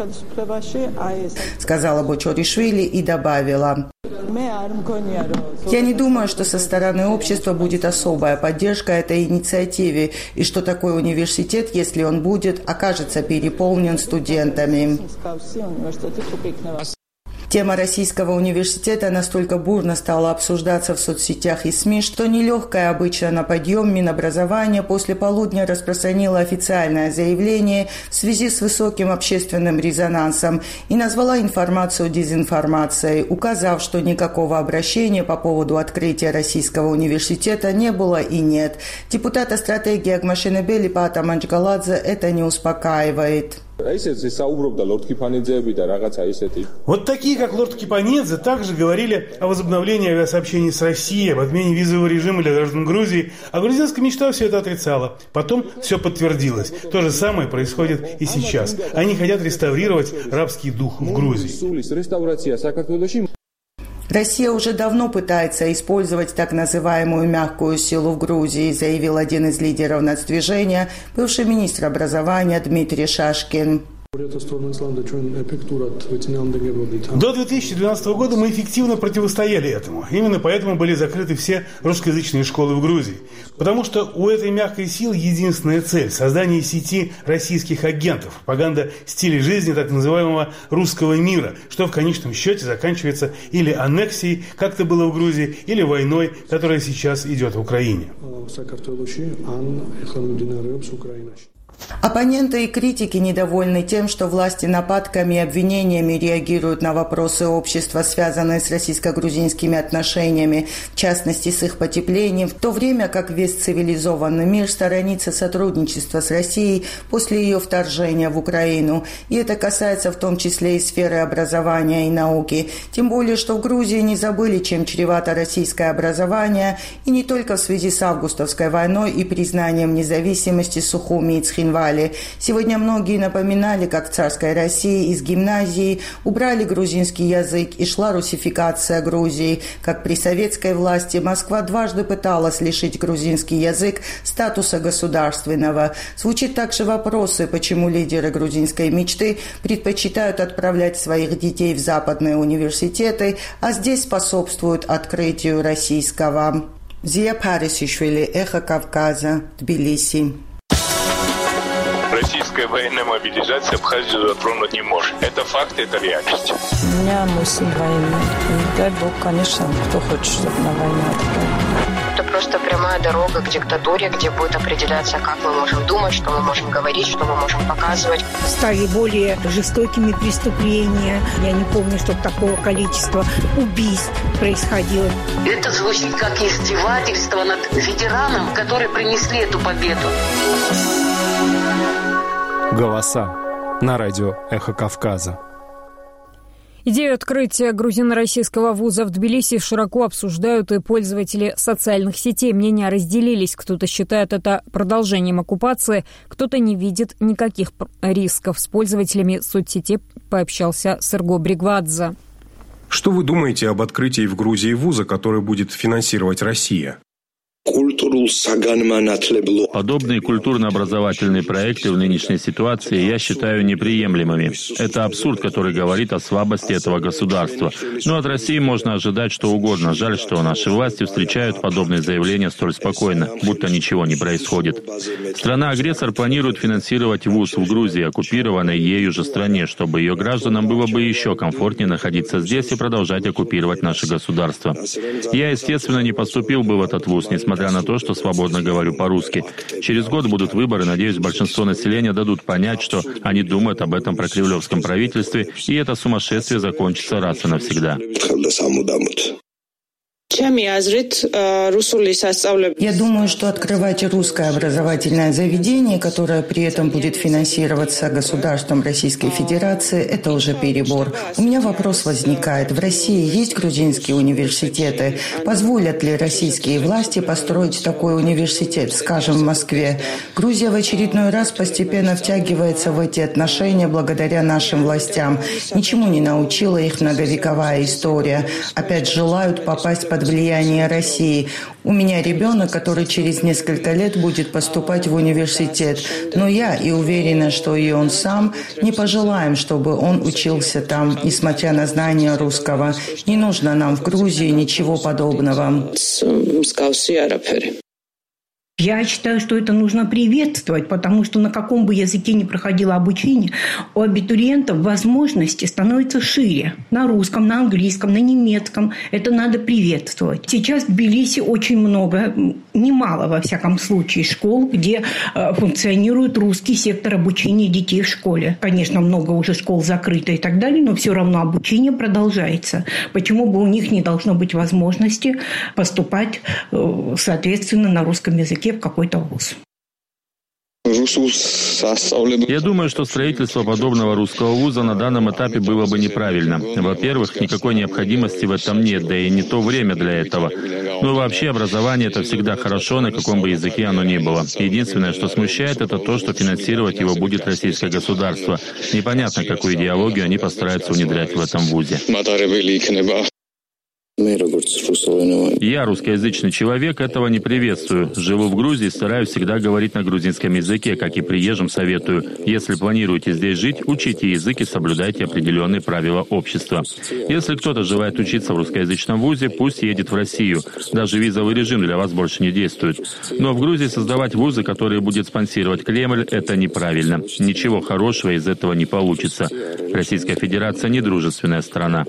[SPEAKER 15] Сказала Бочоришвили и добавила: я не думаю, что со стороны общества будет особая поддержка этой инициативе, и что такой университет, если он будет, окажется переполнен студентами. Тема российского университета настолько бурно стала обсуждаться в соцсетях и СМИ, что нелегкая обычно на подъем Минобразования после полудня распространила официальное заявление в связи с высоким общественным резонансом и назвала информацию дезинформацией, указав, что никакого обращения по поводу открытия российского университета не было и нет. Депутата стратегии Агмашинебели Пата Манчгаладзе это не успокаивает.
[SPEAKER 17] Вот такие, как лорд Кипанидзе, также говорили о возобновлении авиасообщений с Россией, об отмене визового режима для граждан Грузии, а грузинская мечта все это отрицала. Потом все подтвердилось. То же самое происходит и сейчас. Они хотят реставрировать рабский дух в Грузии.
[SPEAKER 15] Россия уже давно пытается использовать так называемую мягкую силу в Грузии, заявил один из лидеров нацдвижения, бывший министр образования Дмитрий Шашкин.
[SPEAKER 17] До 2012 года мы эффективно противостояли этому. Именно поэтому были закрыты все русскоязычные школы в Грузии. Потому что у этой мягкой силы единственная цель – создание сети российских агентов, пропаганда стиля жизни так называемого русского мира, что в конечном счете заканчивается или аннексией, как это было в Грузии, или войной, которая сейчас идет в Украине.
[SPEAKER 15] Оппоненты и критики недовольны тем, что власти нападками и обвинениями реагируют на вопросы общества, связанные с российско-грузинскими отношениями, в частности с их потеплением, в то время как весь цивилизованный мир сторонится сотрудничества с Россией после ее вторжения в Украину. И это касается в том числе и сферы образования и науки. Тем более, что в Грузии не забыли, чем чревато российское образование, и не только в связи с августовской войной и признанием независимости Сухуми и Цхинвали. Сегодня многие напоминали, как в царской России из гимназии убрали грузинский язык и шла русификация Грузии. Как при советской власти Москва дважды пыталась лишить грузинский язык статуса государственного. Звучит также вопросы, почему лидеры грузинской мечты предпочитают отправлять своих детей в западные университеты, а здесь способствуют открытию российского. Зия Парисишвили, Эхо Кавказа, Тбилиси.
[SPEAKER 18] Российская военная мобилизация Абхазию затронуть не может. Это факт, это реальность.
[SPEAKER 19] У меня мой сын военный. И дай Бог, конечно, кто хочет, чтобы на войну отправили.
[SPEAKER 20] Это просто прямая дорога к диктатуре, где будет определяться, как мы можем думать, что мы можем говорить, что мы можем показывать.
[SPEAKER 21] Стали более жестокими преступления. Я не помню, чтобы такого количества убийств происходило.
[SPEAKER 22] Это звучит как издевательство над ветераном, которые принесли эту победу.
[SPEAKER 2] Голоса на радио «Эхо Кавказа».
[SPEAKER 1] Идею открытия грузино-российского вуза в Тбилиси широко обсуждают и пользователи социальных сетей. Мнения разделились. Кто-то считает это продолжением оккупации, кто-то не видит никаких рисков. С пользователями соцсетей пообщался Серго Бригвадзе.
[SPEAKER 16] Что вы думаете об открытии в Грузии вуза, который будет финансировать Россия?
[SPEAKER 23] Подобные культурно-образовательные проекты в нынешней ситуации я считаю неприемлемыми. Это абсурд, который говорит о слабости этого государства. Но от России можно ожидать что угодно. Жаль, что наши власти встречают подобные заявления столь спокойно, будто ничего не происходит. Страна-агрессор планирует финансировать вуз в Грузии, оккупированной ею же стране, чтобы ее гражданам было бы еще комфортнее находиться здесь и продолжать оккупировать наше государство. Я, естественно, не поступил бы в этот вуз, несмотря на то, что свободно говорю по-русски. Через год будут выборы, надеюсь, большинство населения дадут понять, что они думают об этом прокремлевском правительстве, и это сумасшествие закончится раз и навсегда.
[SPEAKER 15] Я думаю, что открывать русское образовательное заведение, которое при этом будет финансироваться государством Российской Федерации, это уже перебор. У меня вопрос возникает. В России есть грузинские университеты. Позволят ли российские власти построить такой университет, скажем, в Москве? Грузия в очередной раз постепенно втягивается в эти отношения благодаря нашим властям. Ничему не научила их многовековая история. Опять желают попасть под влияние России. У меня ребенок, который через несколько лет будет поступать в университет. Но я и уверена, что и он сам не пожелаем, чтобы он учился там, несмотря на знание русского. Не нужно нам в Грузии ничего подобного.
[SPEAKER 21] Я считаю, что это нужно приветствовать, потому что на каком бы языке ни проходило обучение, у абитуриентов возможности становятся шире. На русском, на английском, на немецком. Это надо приветствовать. Сейчас в Тбилиси очень много, немало во всяком случае, школ, где функционирует русский сектор обучения детей в школе. Конечно, много уже школ закрыто и так далее, но все равно обучение продолжается. Почему бы у них не должно быть возможности поступать, соответственно, на русском языке в какой-то вуз?
[SPEAKER 23] Я думаю, что строительство подобного русского вуза на данном этапе было бы неправильно. Во-первых, никакой необходимости в этом нет, да и не то время для этого. Ну и вообще, образование — это всегда хорошо, на каком бы языке оно ни было. Единственное, что смущает, это то, что финансировать его будет российское государство. Непонятно, какую идеологию они постараются внедрять в этом вузе. Я, русскоязычный человек, этого не приветствую. Живу в Грузии, стараюсь всегда говорить на грузинском языке, как и приезжим советую. Если планируете здесь жить, учите язык и соблюдайте определенные правила общества. Если кто-то желает учиться в русскоязычном вузе, пусть едет в Россию. Даже визовый режим для вас больше не действует. Но в Грузии создавать вузы, которые будет спонсировать Кремль, это неправильно. Ничего хорошего из этого не получится. Российская Федерация недружественная страна.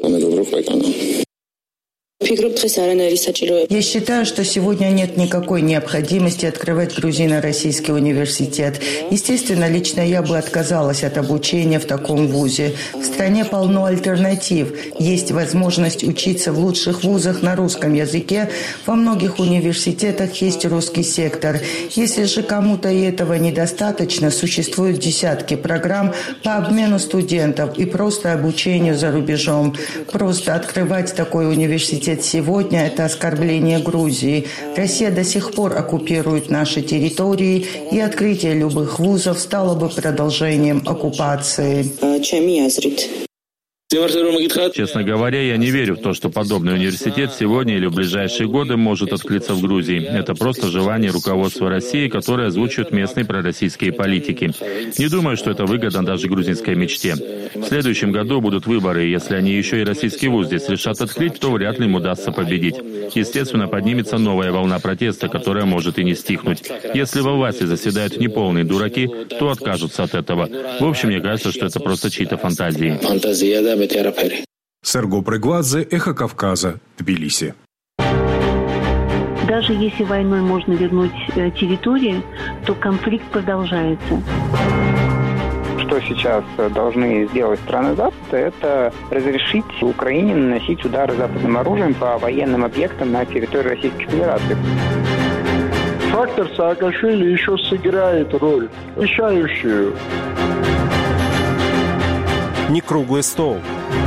[SPEAKER 15] Я считаю, что сегодня нет никакой необходимости открывать грузино-российский университет. Естественно, лично я бы отказалась от обучения в таком вузе. В стране полно альтернатив. Есть возможность учиться в лучших вузах на русском языке. Во многих университетах есть русский сектор. Если же кому-то и этого недостаточно, существуют десятки программ по обмену студентов и просто обучению за рубежом. Просто открывать такой университет сегодня – это оскорбление Грузии. Россия до сих пор оккупирует наши территории, и открытие любых вузов стало бы продолжением оккупации.
[SPEAKER 23] Честно говоря, я не верю в то, что подобный университет сегодня или в ближайшие годы может открыться в Грузии. Это просто желание руководства России, которое озвучивают местные пророссийские политики. Не думаю, что это выгодно даже грузинской мечте. В следующем году будут выборы, и если они еще и российский вуз здесь решат открыть, то вряд ли им удастся победить. Естественно, поднимется новая волна протеста, которая может и не стихнуть. Если во власти заседают неполные дураки, то откажутся от этого. В общем, мне кажется, что это просто чьи-то фантазии.
[SPEAKER 16] Серго Прегладзе, Эхо Кавказа, Тбилиси.
[SPEAKER 4] Даже если войной можно вернуть территории, то конфликт продолжается.
[SPEAKER 5] Что сейчас должны сделать страны Запада, это разрешить Украине наносить удары западным оружием по военным объектам на территории Российской Федерации.
[SPEAKER 7] Фактор Саакашвили еще сыграет роль, решающую.
[SPEAKER 2] Не круглый стол.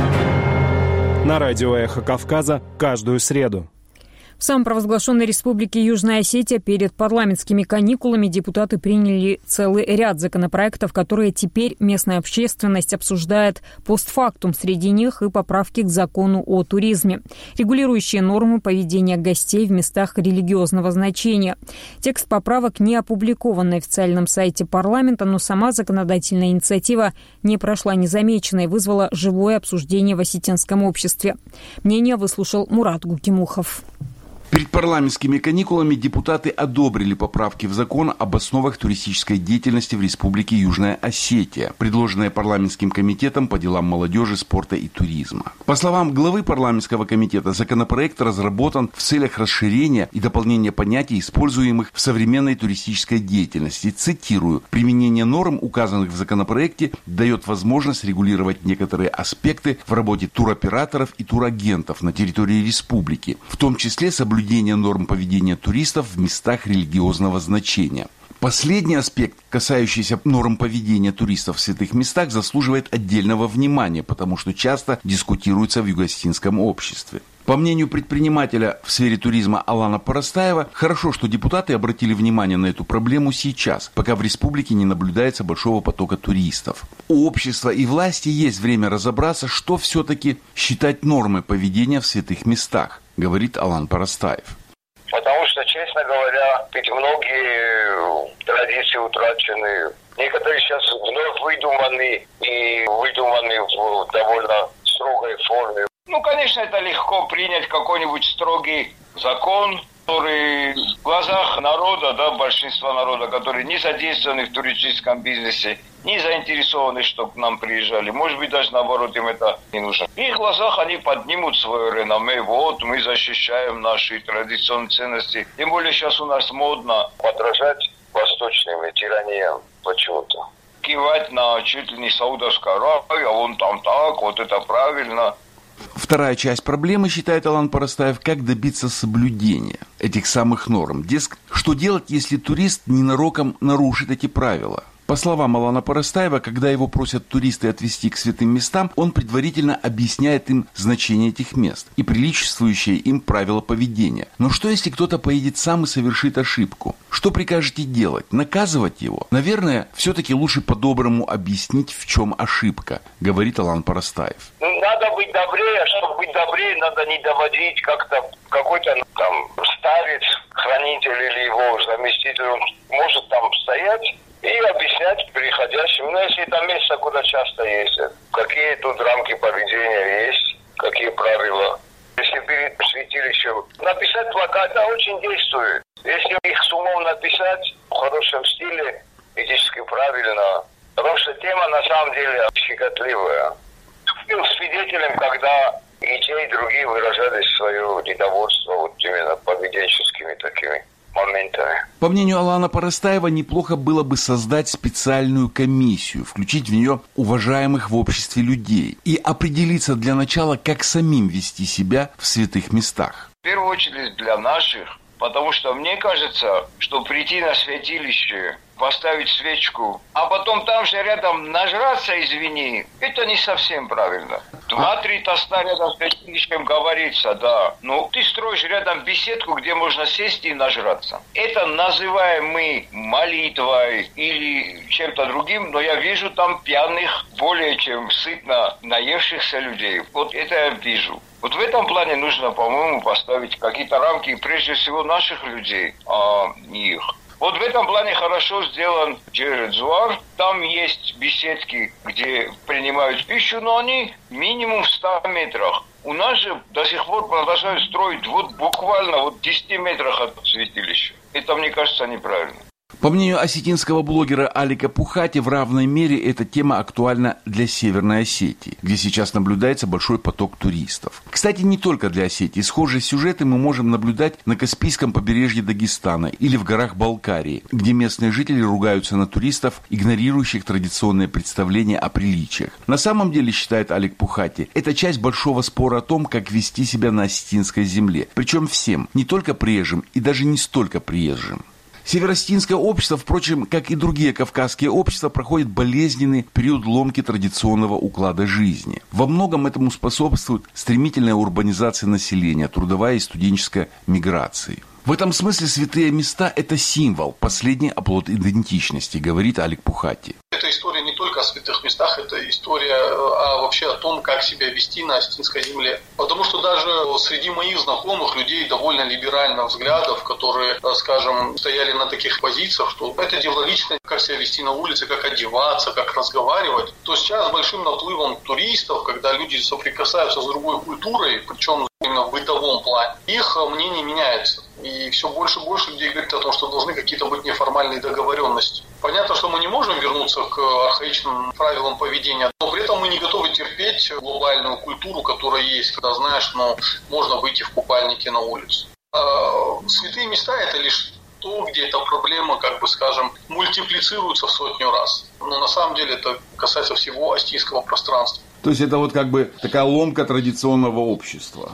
[SPEAKER 2] На радио «Эхо Кавказа» каждую среду.
[SPEAKER 1] В самопровозглашенной республике Южная Осетия перед парламентскими каникулами депутаты приняли целый ряд законопроектов, которые теперь местная общественность обсуждает постфактум. Среди них и поправки к закону о туризме, регулирующие нормы поведения гостей в местах религиозного значения. Текст поправок не опубликован на официальном сайте парламента, но сама законодательная инициатива не прошла незамеченной и вызвала живое обсуждение в осетинском обществе. Мнение выслушал Мурат Гукимухов.
[SPEAKER 24] Перед парламентскими каникулами депутаты одобрили поправки в закон об основах туристической деятельности в Республике Южная Осетия, предложенные парламентским комитетом по делам молодежи, спорта и туризма. По словам главы парламентского комитета, законопроект разработан в целях расширения и дополнения понятий, используемых в современной туристической деятельности. Цитирую: «Применение норм, указанных в законопроекте, дает возможность регулировать некоторые аспекты в работе туроператоров и турагентов на территории республики, в том числе соблюдение норм поведения туристов в местах религиозного значения». Последний аспект, касающийся норм поведения туристов в святых местах, заслуживает отдельного внимания, потому что часто дискутируется в юго-осетинском обществе. По мнению предпринимателя в сфере туризма Алана Парастаева, хорошо, что депутаты обратили внимание на эту проблему сейчас, пока в республике не наблюдается большого потока туристов. У общества и власти есть время разобраться, что все-таки считать нормой поведения в святых местах, говорит Алан Парастаев.
[SPEAKER 25] Потому что, честно говоря, ведь многие традиции утрачены. Некоторые сейчас вновь выдуманы и выдуманы в довольно строгой форме. Ну, конечно, это легко принять какой-нибудь строгий закон, который в глазах народа, да, большинства народа, которые не задействованы в туристическом бизнесе, не заинтересованы, чтобы к нам приезжали. Может быть, даже наоборот, им это не нужно. В их глазах они поднимут свое реноме. Вот, мы защищаем наши традиционные ценности. Тем более сейчас у нас модно подражать восточным тираниям почему-то. Кивать на чуть ли не Саудовскую Аравию, а вон там так, вот это правильно.
[SPEAKER 24] Вторая часть проблемы, считает Алан Парастаев, как добиться соблюдения этих самых норм. Дескать, что делать, если турист ненароком нарушит эти правила? По словам Алана Парастаева, когда его просят туристы отвезти к святым местам, он предварительно объясняет им значение этих мест и приличествующие им правила поведения. Но что, если кто-то поедет сам и совершит ошибку? Что прикажете делать? Наказывать его? Наверное, все-таки лучше по-доброму объяснить, в чем ошибка, говорит Алан Парастаев.
[SPEAKER 25] Надо быть добрее, чтобы быть добрее, надо не доводить как-то какой-то там старец, хранитель или его заместитель, он может там стоять и объяснять приходящим, если это место, куда часто ездят, какие тут рамки поведения есть, какие правила. Если перед святилищем написать плакат, это очень действует. Если их с умом написать в хорошем стиле, этически правильно, потому что тема на самом деле щекотливая. Был свидетелем, когда и те, и другие выражали свое недовольство вот именно поведенческими такими моментами.
[SPEAKER 24] По мнению Алана Парастаева, неплохо было бы создать специальную комиссию, включить в нее уважаемых в обществе людей и определиться для начала, как самим вести себя в святых местах.
[SPEAKER 25] В первую очередь для наших, потому что мне кажется, что прийти на святилище, поставить свечку, а потом там же рядом нажраться, извини, это не совсем правильно. 2-3 тоста рядом с святилищем говорится, да. Но ты строишь рядом беседку, где можно сесть и нажраться. Это называем мы молитвой или чем-то другим, но я вижу там пьяных, более чем сытно наевшихся людей. Вот это я вижу. Вот в этом плане нужно, по-моему, поставить какие-то рамки, прежде всего, наших людей, а не их. Вот в этом плане хорошо сделан Джеред-Зуар. Там есть беседки, где принимают пищу, но они минимум в 100 метрах. У нас же до сих пор продолжают строить вот буквально в 10 метрах от святилища. Это, мне кажется, неправильно.
[SPEAKER 24] По мнению осетинского блогера Алика Пухати, в равной мере эта тема актуальна для Северной Осетии, где сейчас наблюдается большой поток туристов. Кстати, не только для Осетии. Схожие сюжеты мы можем наблюдать на Каспийском побережье Дагестана или в горах Балкарии, где местные жители ругаются на туристов, игнорирующих традиционные представления о приличиях. На самом деле, считает Алик Пухати, это часть большого спора о том, как вести себя на осетинской земле. Причем всем, не только приезжим и даже не столько приезжим. Северо-осетинское общество, впрочем, как и другие кавказские общества, проходит болезненный период ломки традиционного уклада жизни. Во многом этому способствует стремительная урбанизация населения, трудовая и студенческая миграции. В этом смысле святые места – это символ, последний оплот идентичности, говорит Алик Пухати.
[SPEAKER 6] Эта история не только о святых местах, это история вообще о том, как себя вести на осетинской земле. Потому что даже среди моих знакомых людей довольно либеральных взглядов, которые, скажем, стояли на таких позициях, что это дело личное, как себя вести на улице, как одеваться, как разговаривать, то сейчас с большим наплывом туристов, когда люди соприкасаются с другой культурой, причем именно в бытовом плане, их мнение меняется. И все больше и больше людей говорят о том, что должны какие-то быть неформальные договоренности. Понятно, что мы не можем вернуться к архаичным правилам поведения, но при этом мы не готовы терпеть глобальную культуру, которая есть, когда знаешь, можно выйти в купальнике на улицу. Святые места – это лишь то, где эта проблема, мультиплицируется в 100 раз. Но на самом деле это касается всего осетинского пространства.
[SPEAKER 24] То есть это такая ломка традиционного общества.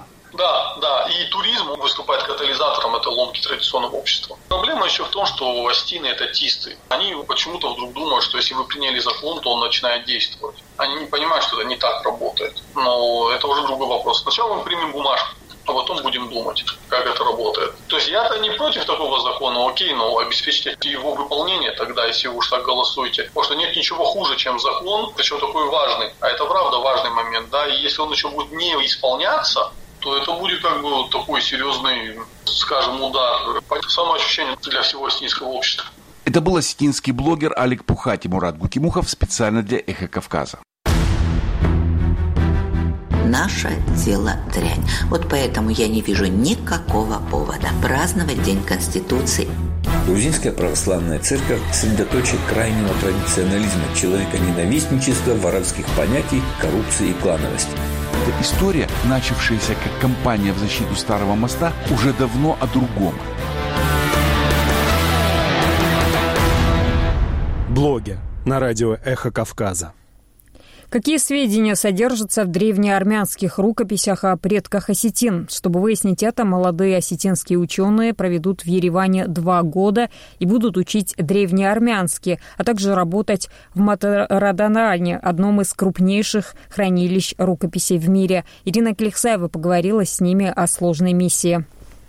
[SPEAKER 6] Да, и туризм выступает катализатором этой ломки традиционного общества. Проблема еще в том, что осетины – это тисты. Они почему-то вдруг думают, что если вы приняли закон, то он начинает действовать. Они не понимают, что это не так работает. Но это уже другой вопрос. Сначала мы примем бумажку, а потом будем думать, как это работает. То есть я-то не против такого закона, окей, но обеспечьте его выполнение тогда, если вы уж так голосуете. Потому что нет ничего хуже, чем закон, причем такой важный. А это правда важный момент, да, и если он еще будет не исполняться, то это будет такой серьезный, удар по самоощущению для всего осетинского общества.
[SPEAKER 24] Это был осетинский блогер Алик Пухати. Мурат Гукимухов специально для «Эхо Кавказа».
[SPEAKER 8] Наше дело дрянь. Вот поэтому я не вижу никакого повода праздновать День Конституции.
[SPEAKER 9] Грузинская православная церковь – средоточие крайнего традиционализма, человеконенавистничества, воровских понятий, коррупции и клановости.
[SPEAKER 24] Эта история, начавшаяся как кампания в защиту Старого моста, уже давно о другом.
[SPEAKER 2] Блогер на радио «Эхо Кавказа».
[SPEAKER 1] Какие сведения содержатся в древнеармянских рукописях о предках осетин? Чтобы выяснить это, молодые осетинские ученые проведут в Ереване 2 года и будут учить древнеармянский, а также работать в Матараданане, одном из крупнейших хранилищ рукописей в мире. Ирина Келихсаева поговорила с ними о сложной миссии.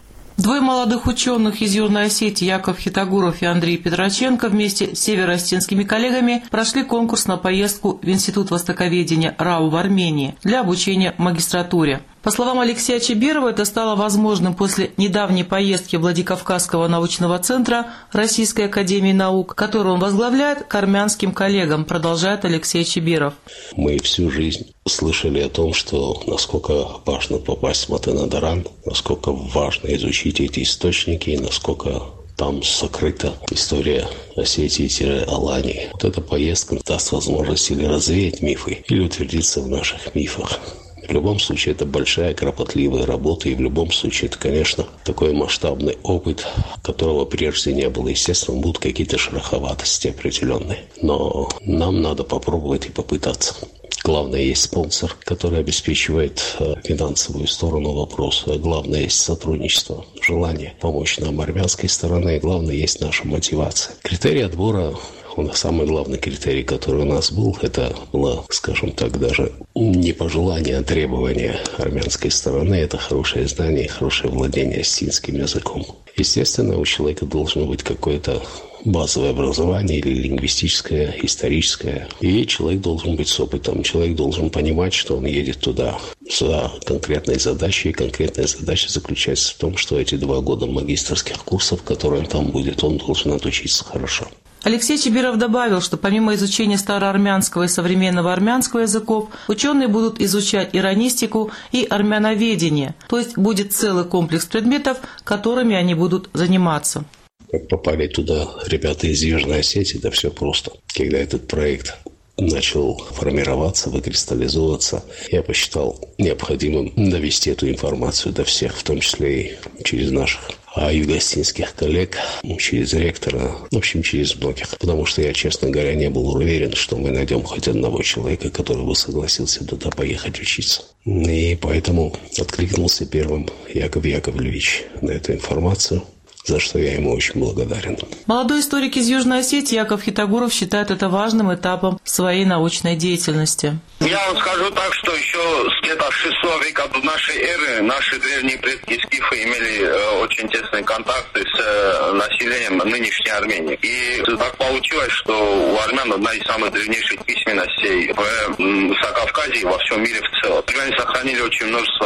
[SPEAKER 10] 2 молодых ученых из Южной Осетии, Яков Хитагуров и Андрей Петроченко, вместе с североосетинскими коллегами прошли конкурс на поездку в Институт востоковедения РАУ в Армении для обучения в магистратуре. По словам Алексея Чибирова, это стало возможным после недавней поездки Владикавказского научного центра Российской академии наук, которую он возглавляет, к армянским коллегам, продолжает Алексей Чибиров.
[SPEAKER 11] Мы всю жизнь слышали о том, что насколько важно попасть в Матарадан, насколько важно изучить эти источники, насколько там сокрыта история Осетии-Алании. Вот эта поездка даст возможность или развеять мифы, или утвердиться в наших мифах. В любом случае, это большая, кропотливая работа, и в любом случае, это, конечно, такой масштабный опыт, которого прежде не было. Естественно, будут какие-то шероховатости определенные, но нам надо попробовать и попытаться. Главное, есть спонсор, который обеспечивает финансовую сторону вопроса. Главное, есть сотрудничество, желание помочь нам армянской стороны. И главное, есть наша мотивация. Критерий отбора, самый главный критерий, который у нас был, это было, скажем так, даже не пожелание, а требование армянской стороны. Это хорошее знание, хорошее владение осетинским языком. Естественно, у человека должно быть какое-то базовое образование или лингвистическое, историческое. И человек должен быть с опытом. Человек должен понимать, что он едет туда за конкретной задачей. И конкретная задача заключается в том, что эти 2 года магистерских курсов, которые он там будет, он должен отучиться хорошо.
[SPEAKER 10] Алексей Чибиров добавил, что помимо изучения староармянского и современного армянского языков, ученые будут изучать иранистику и армяноведение, то есть будет целый комплекс предметов, которыми они будут заниматься.
[SPEAKER 11] Как попали туда ребята из Южной Осетии, да все просто. Когда этот проект начал формироваться, выкристаллизовываться, я посчитал необходимым довести эту информацию до всех, в том числе и через наших юго-осетинских коллег, через ректора, в общем, через многих. Потому что я, честно говоря, не был уверен, что мы найдем хоть одного человека, который бы согласился туда поехать учиться. И поэтому откликнулся первым Яков Яковлевич на эту информацию, за что я ему очень благодарен.
[SPEAKER 10] Молодой историк из Южной Осетии Яков Хитагуров считает это важным этапом своей научной деятельности.
[SPEAKER 25] Я вам скажу так, что еще с где-то 6 века до нашей эры наши древние предки скифы имели очень тесные контакты с населением нынешней Армении. И так получилось, что у армян одна из самых древнейших письменностей в Закавказье и во всем мире в целом. Они сохранили очень множество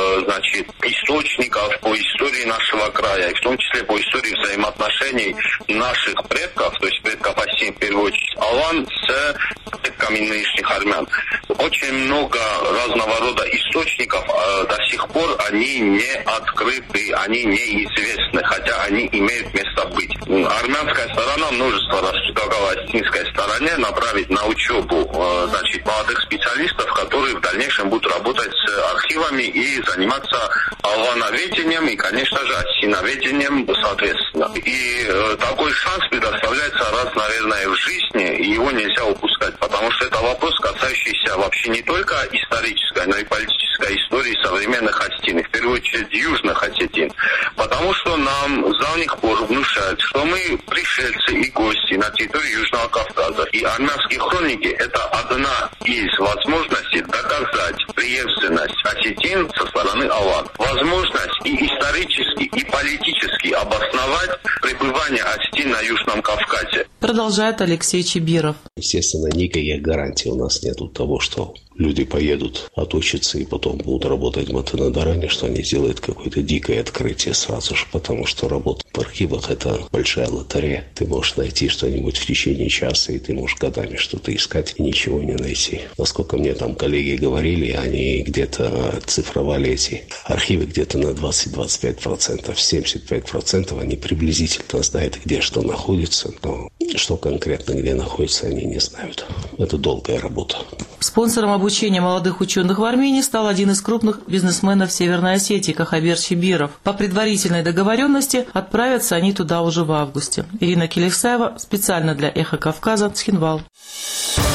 [SPEAKER 25] источников по истории нашего края, и в том числе по истории взаимоотношений наших предков, то есть предков осетин в первую очередь, алан с предками нынешних армян. Очень много разного рода источников, до сих пор они не открыты, они неизвестны, хотя они имеют место быть. Армянская сторона множество раз предлагала осетинской стороне направить на учебу молодых специалистов, которые в дальнейшем будут работать с архивами и заниматься алановедением и, конечно же, осетиноведением соответственно. И такой шанс предоставляется раз, наверное, в жизни, и его нельзя упускать, потому что это вопрос, касающийся вообще не только исторической, но и политической истории современных осетин, и в первую очередь южных осетин. Потому что нам с давних пор внушают, что мы пришельцы и гости на территории Южного Кавказа. И армянские хроники – это одна из возможностей доказать преемственность осетин со стороны алан. Возможность и исторически, и политически обосновать пребывание осетин на Южном Кавказе.
[SPEAKER 10] Продолжает Алексей Чибиров.
[SPEAKER 11] Естественно, никаких гарантий у нас нет того, что люди поедут отучиться и потом будут работать в Матарадаране, что они сделают какое-то дикое открытие сразу же, потому что работа в архивах – это большая лотерея. Ты можешь найти что-нибудь в течение часа, и ты можешь годами что-то искать и ничего не найти. Насколько мне там коллеги говорили, они где-то цифровали эти архивы где-то на 20-25%, 75% они приблизительно знают, где что находится, но что конкретно где находится, они не знают. Это долгая работа.
[SPEAKER 10] Спонсором обучения молодых ученых в Армении стал один из крупных бизнесменов Северной Осетии Кахабер Чибиров. По предварительной договоренности отправятся они туда уже в августе. Ирина Келихсаева специально для «Эхо Кавказа», Цхинвал.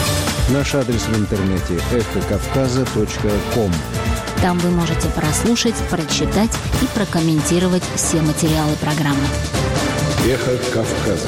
[SPEAKER 3] Наш адрес в интернете эхокавказа.ком.
[SPEAKER 12] Там вы можете прослушать, прочитать и прокомментировать все материалы программы.
[SPEAKER 3] Эхо Кавказа.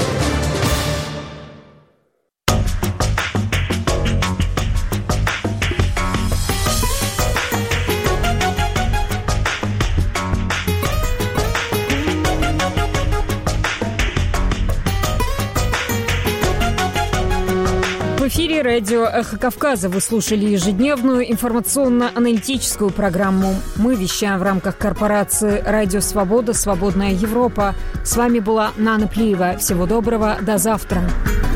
[SPEAKER 1] В эфире радио «Эхо Кавказа». Вы слушали ежедневную информационно-аналитическую программу. Мы вещаем в рамках корпорации «Радио Свобода. Свободная Европа». С вами была Нана Плиева. Всего доброго. До завтра.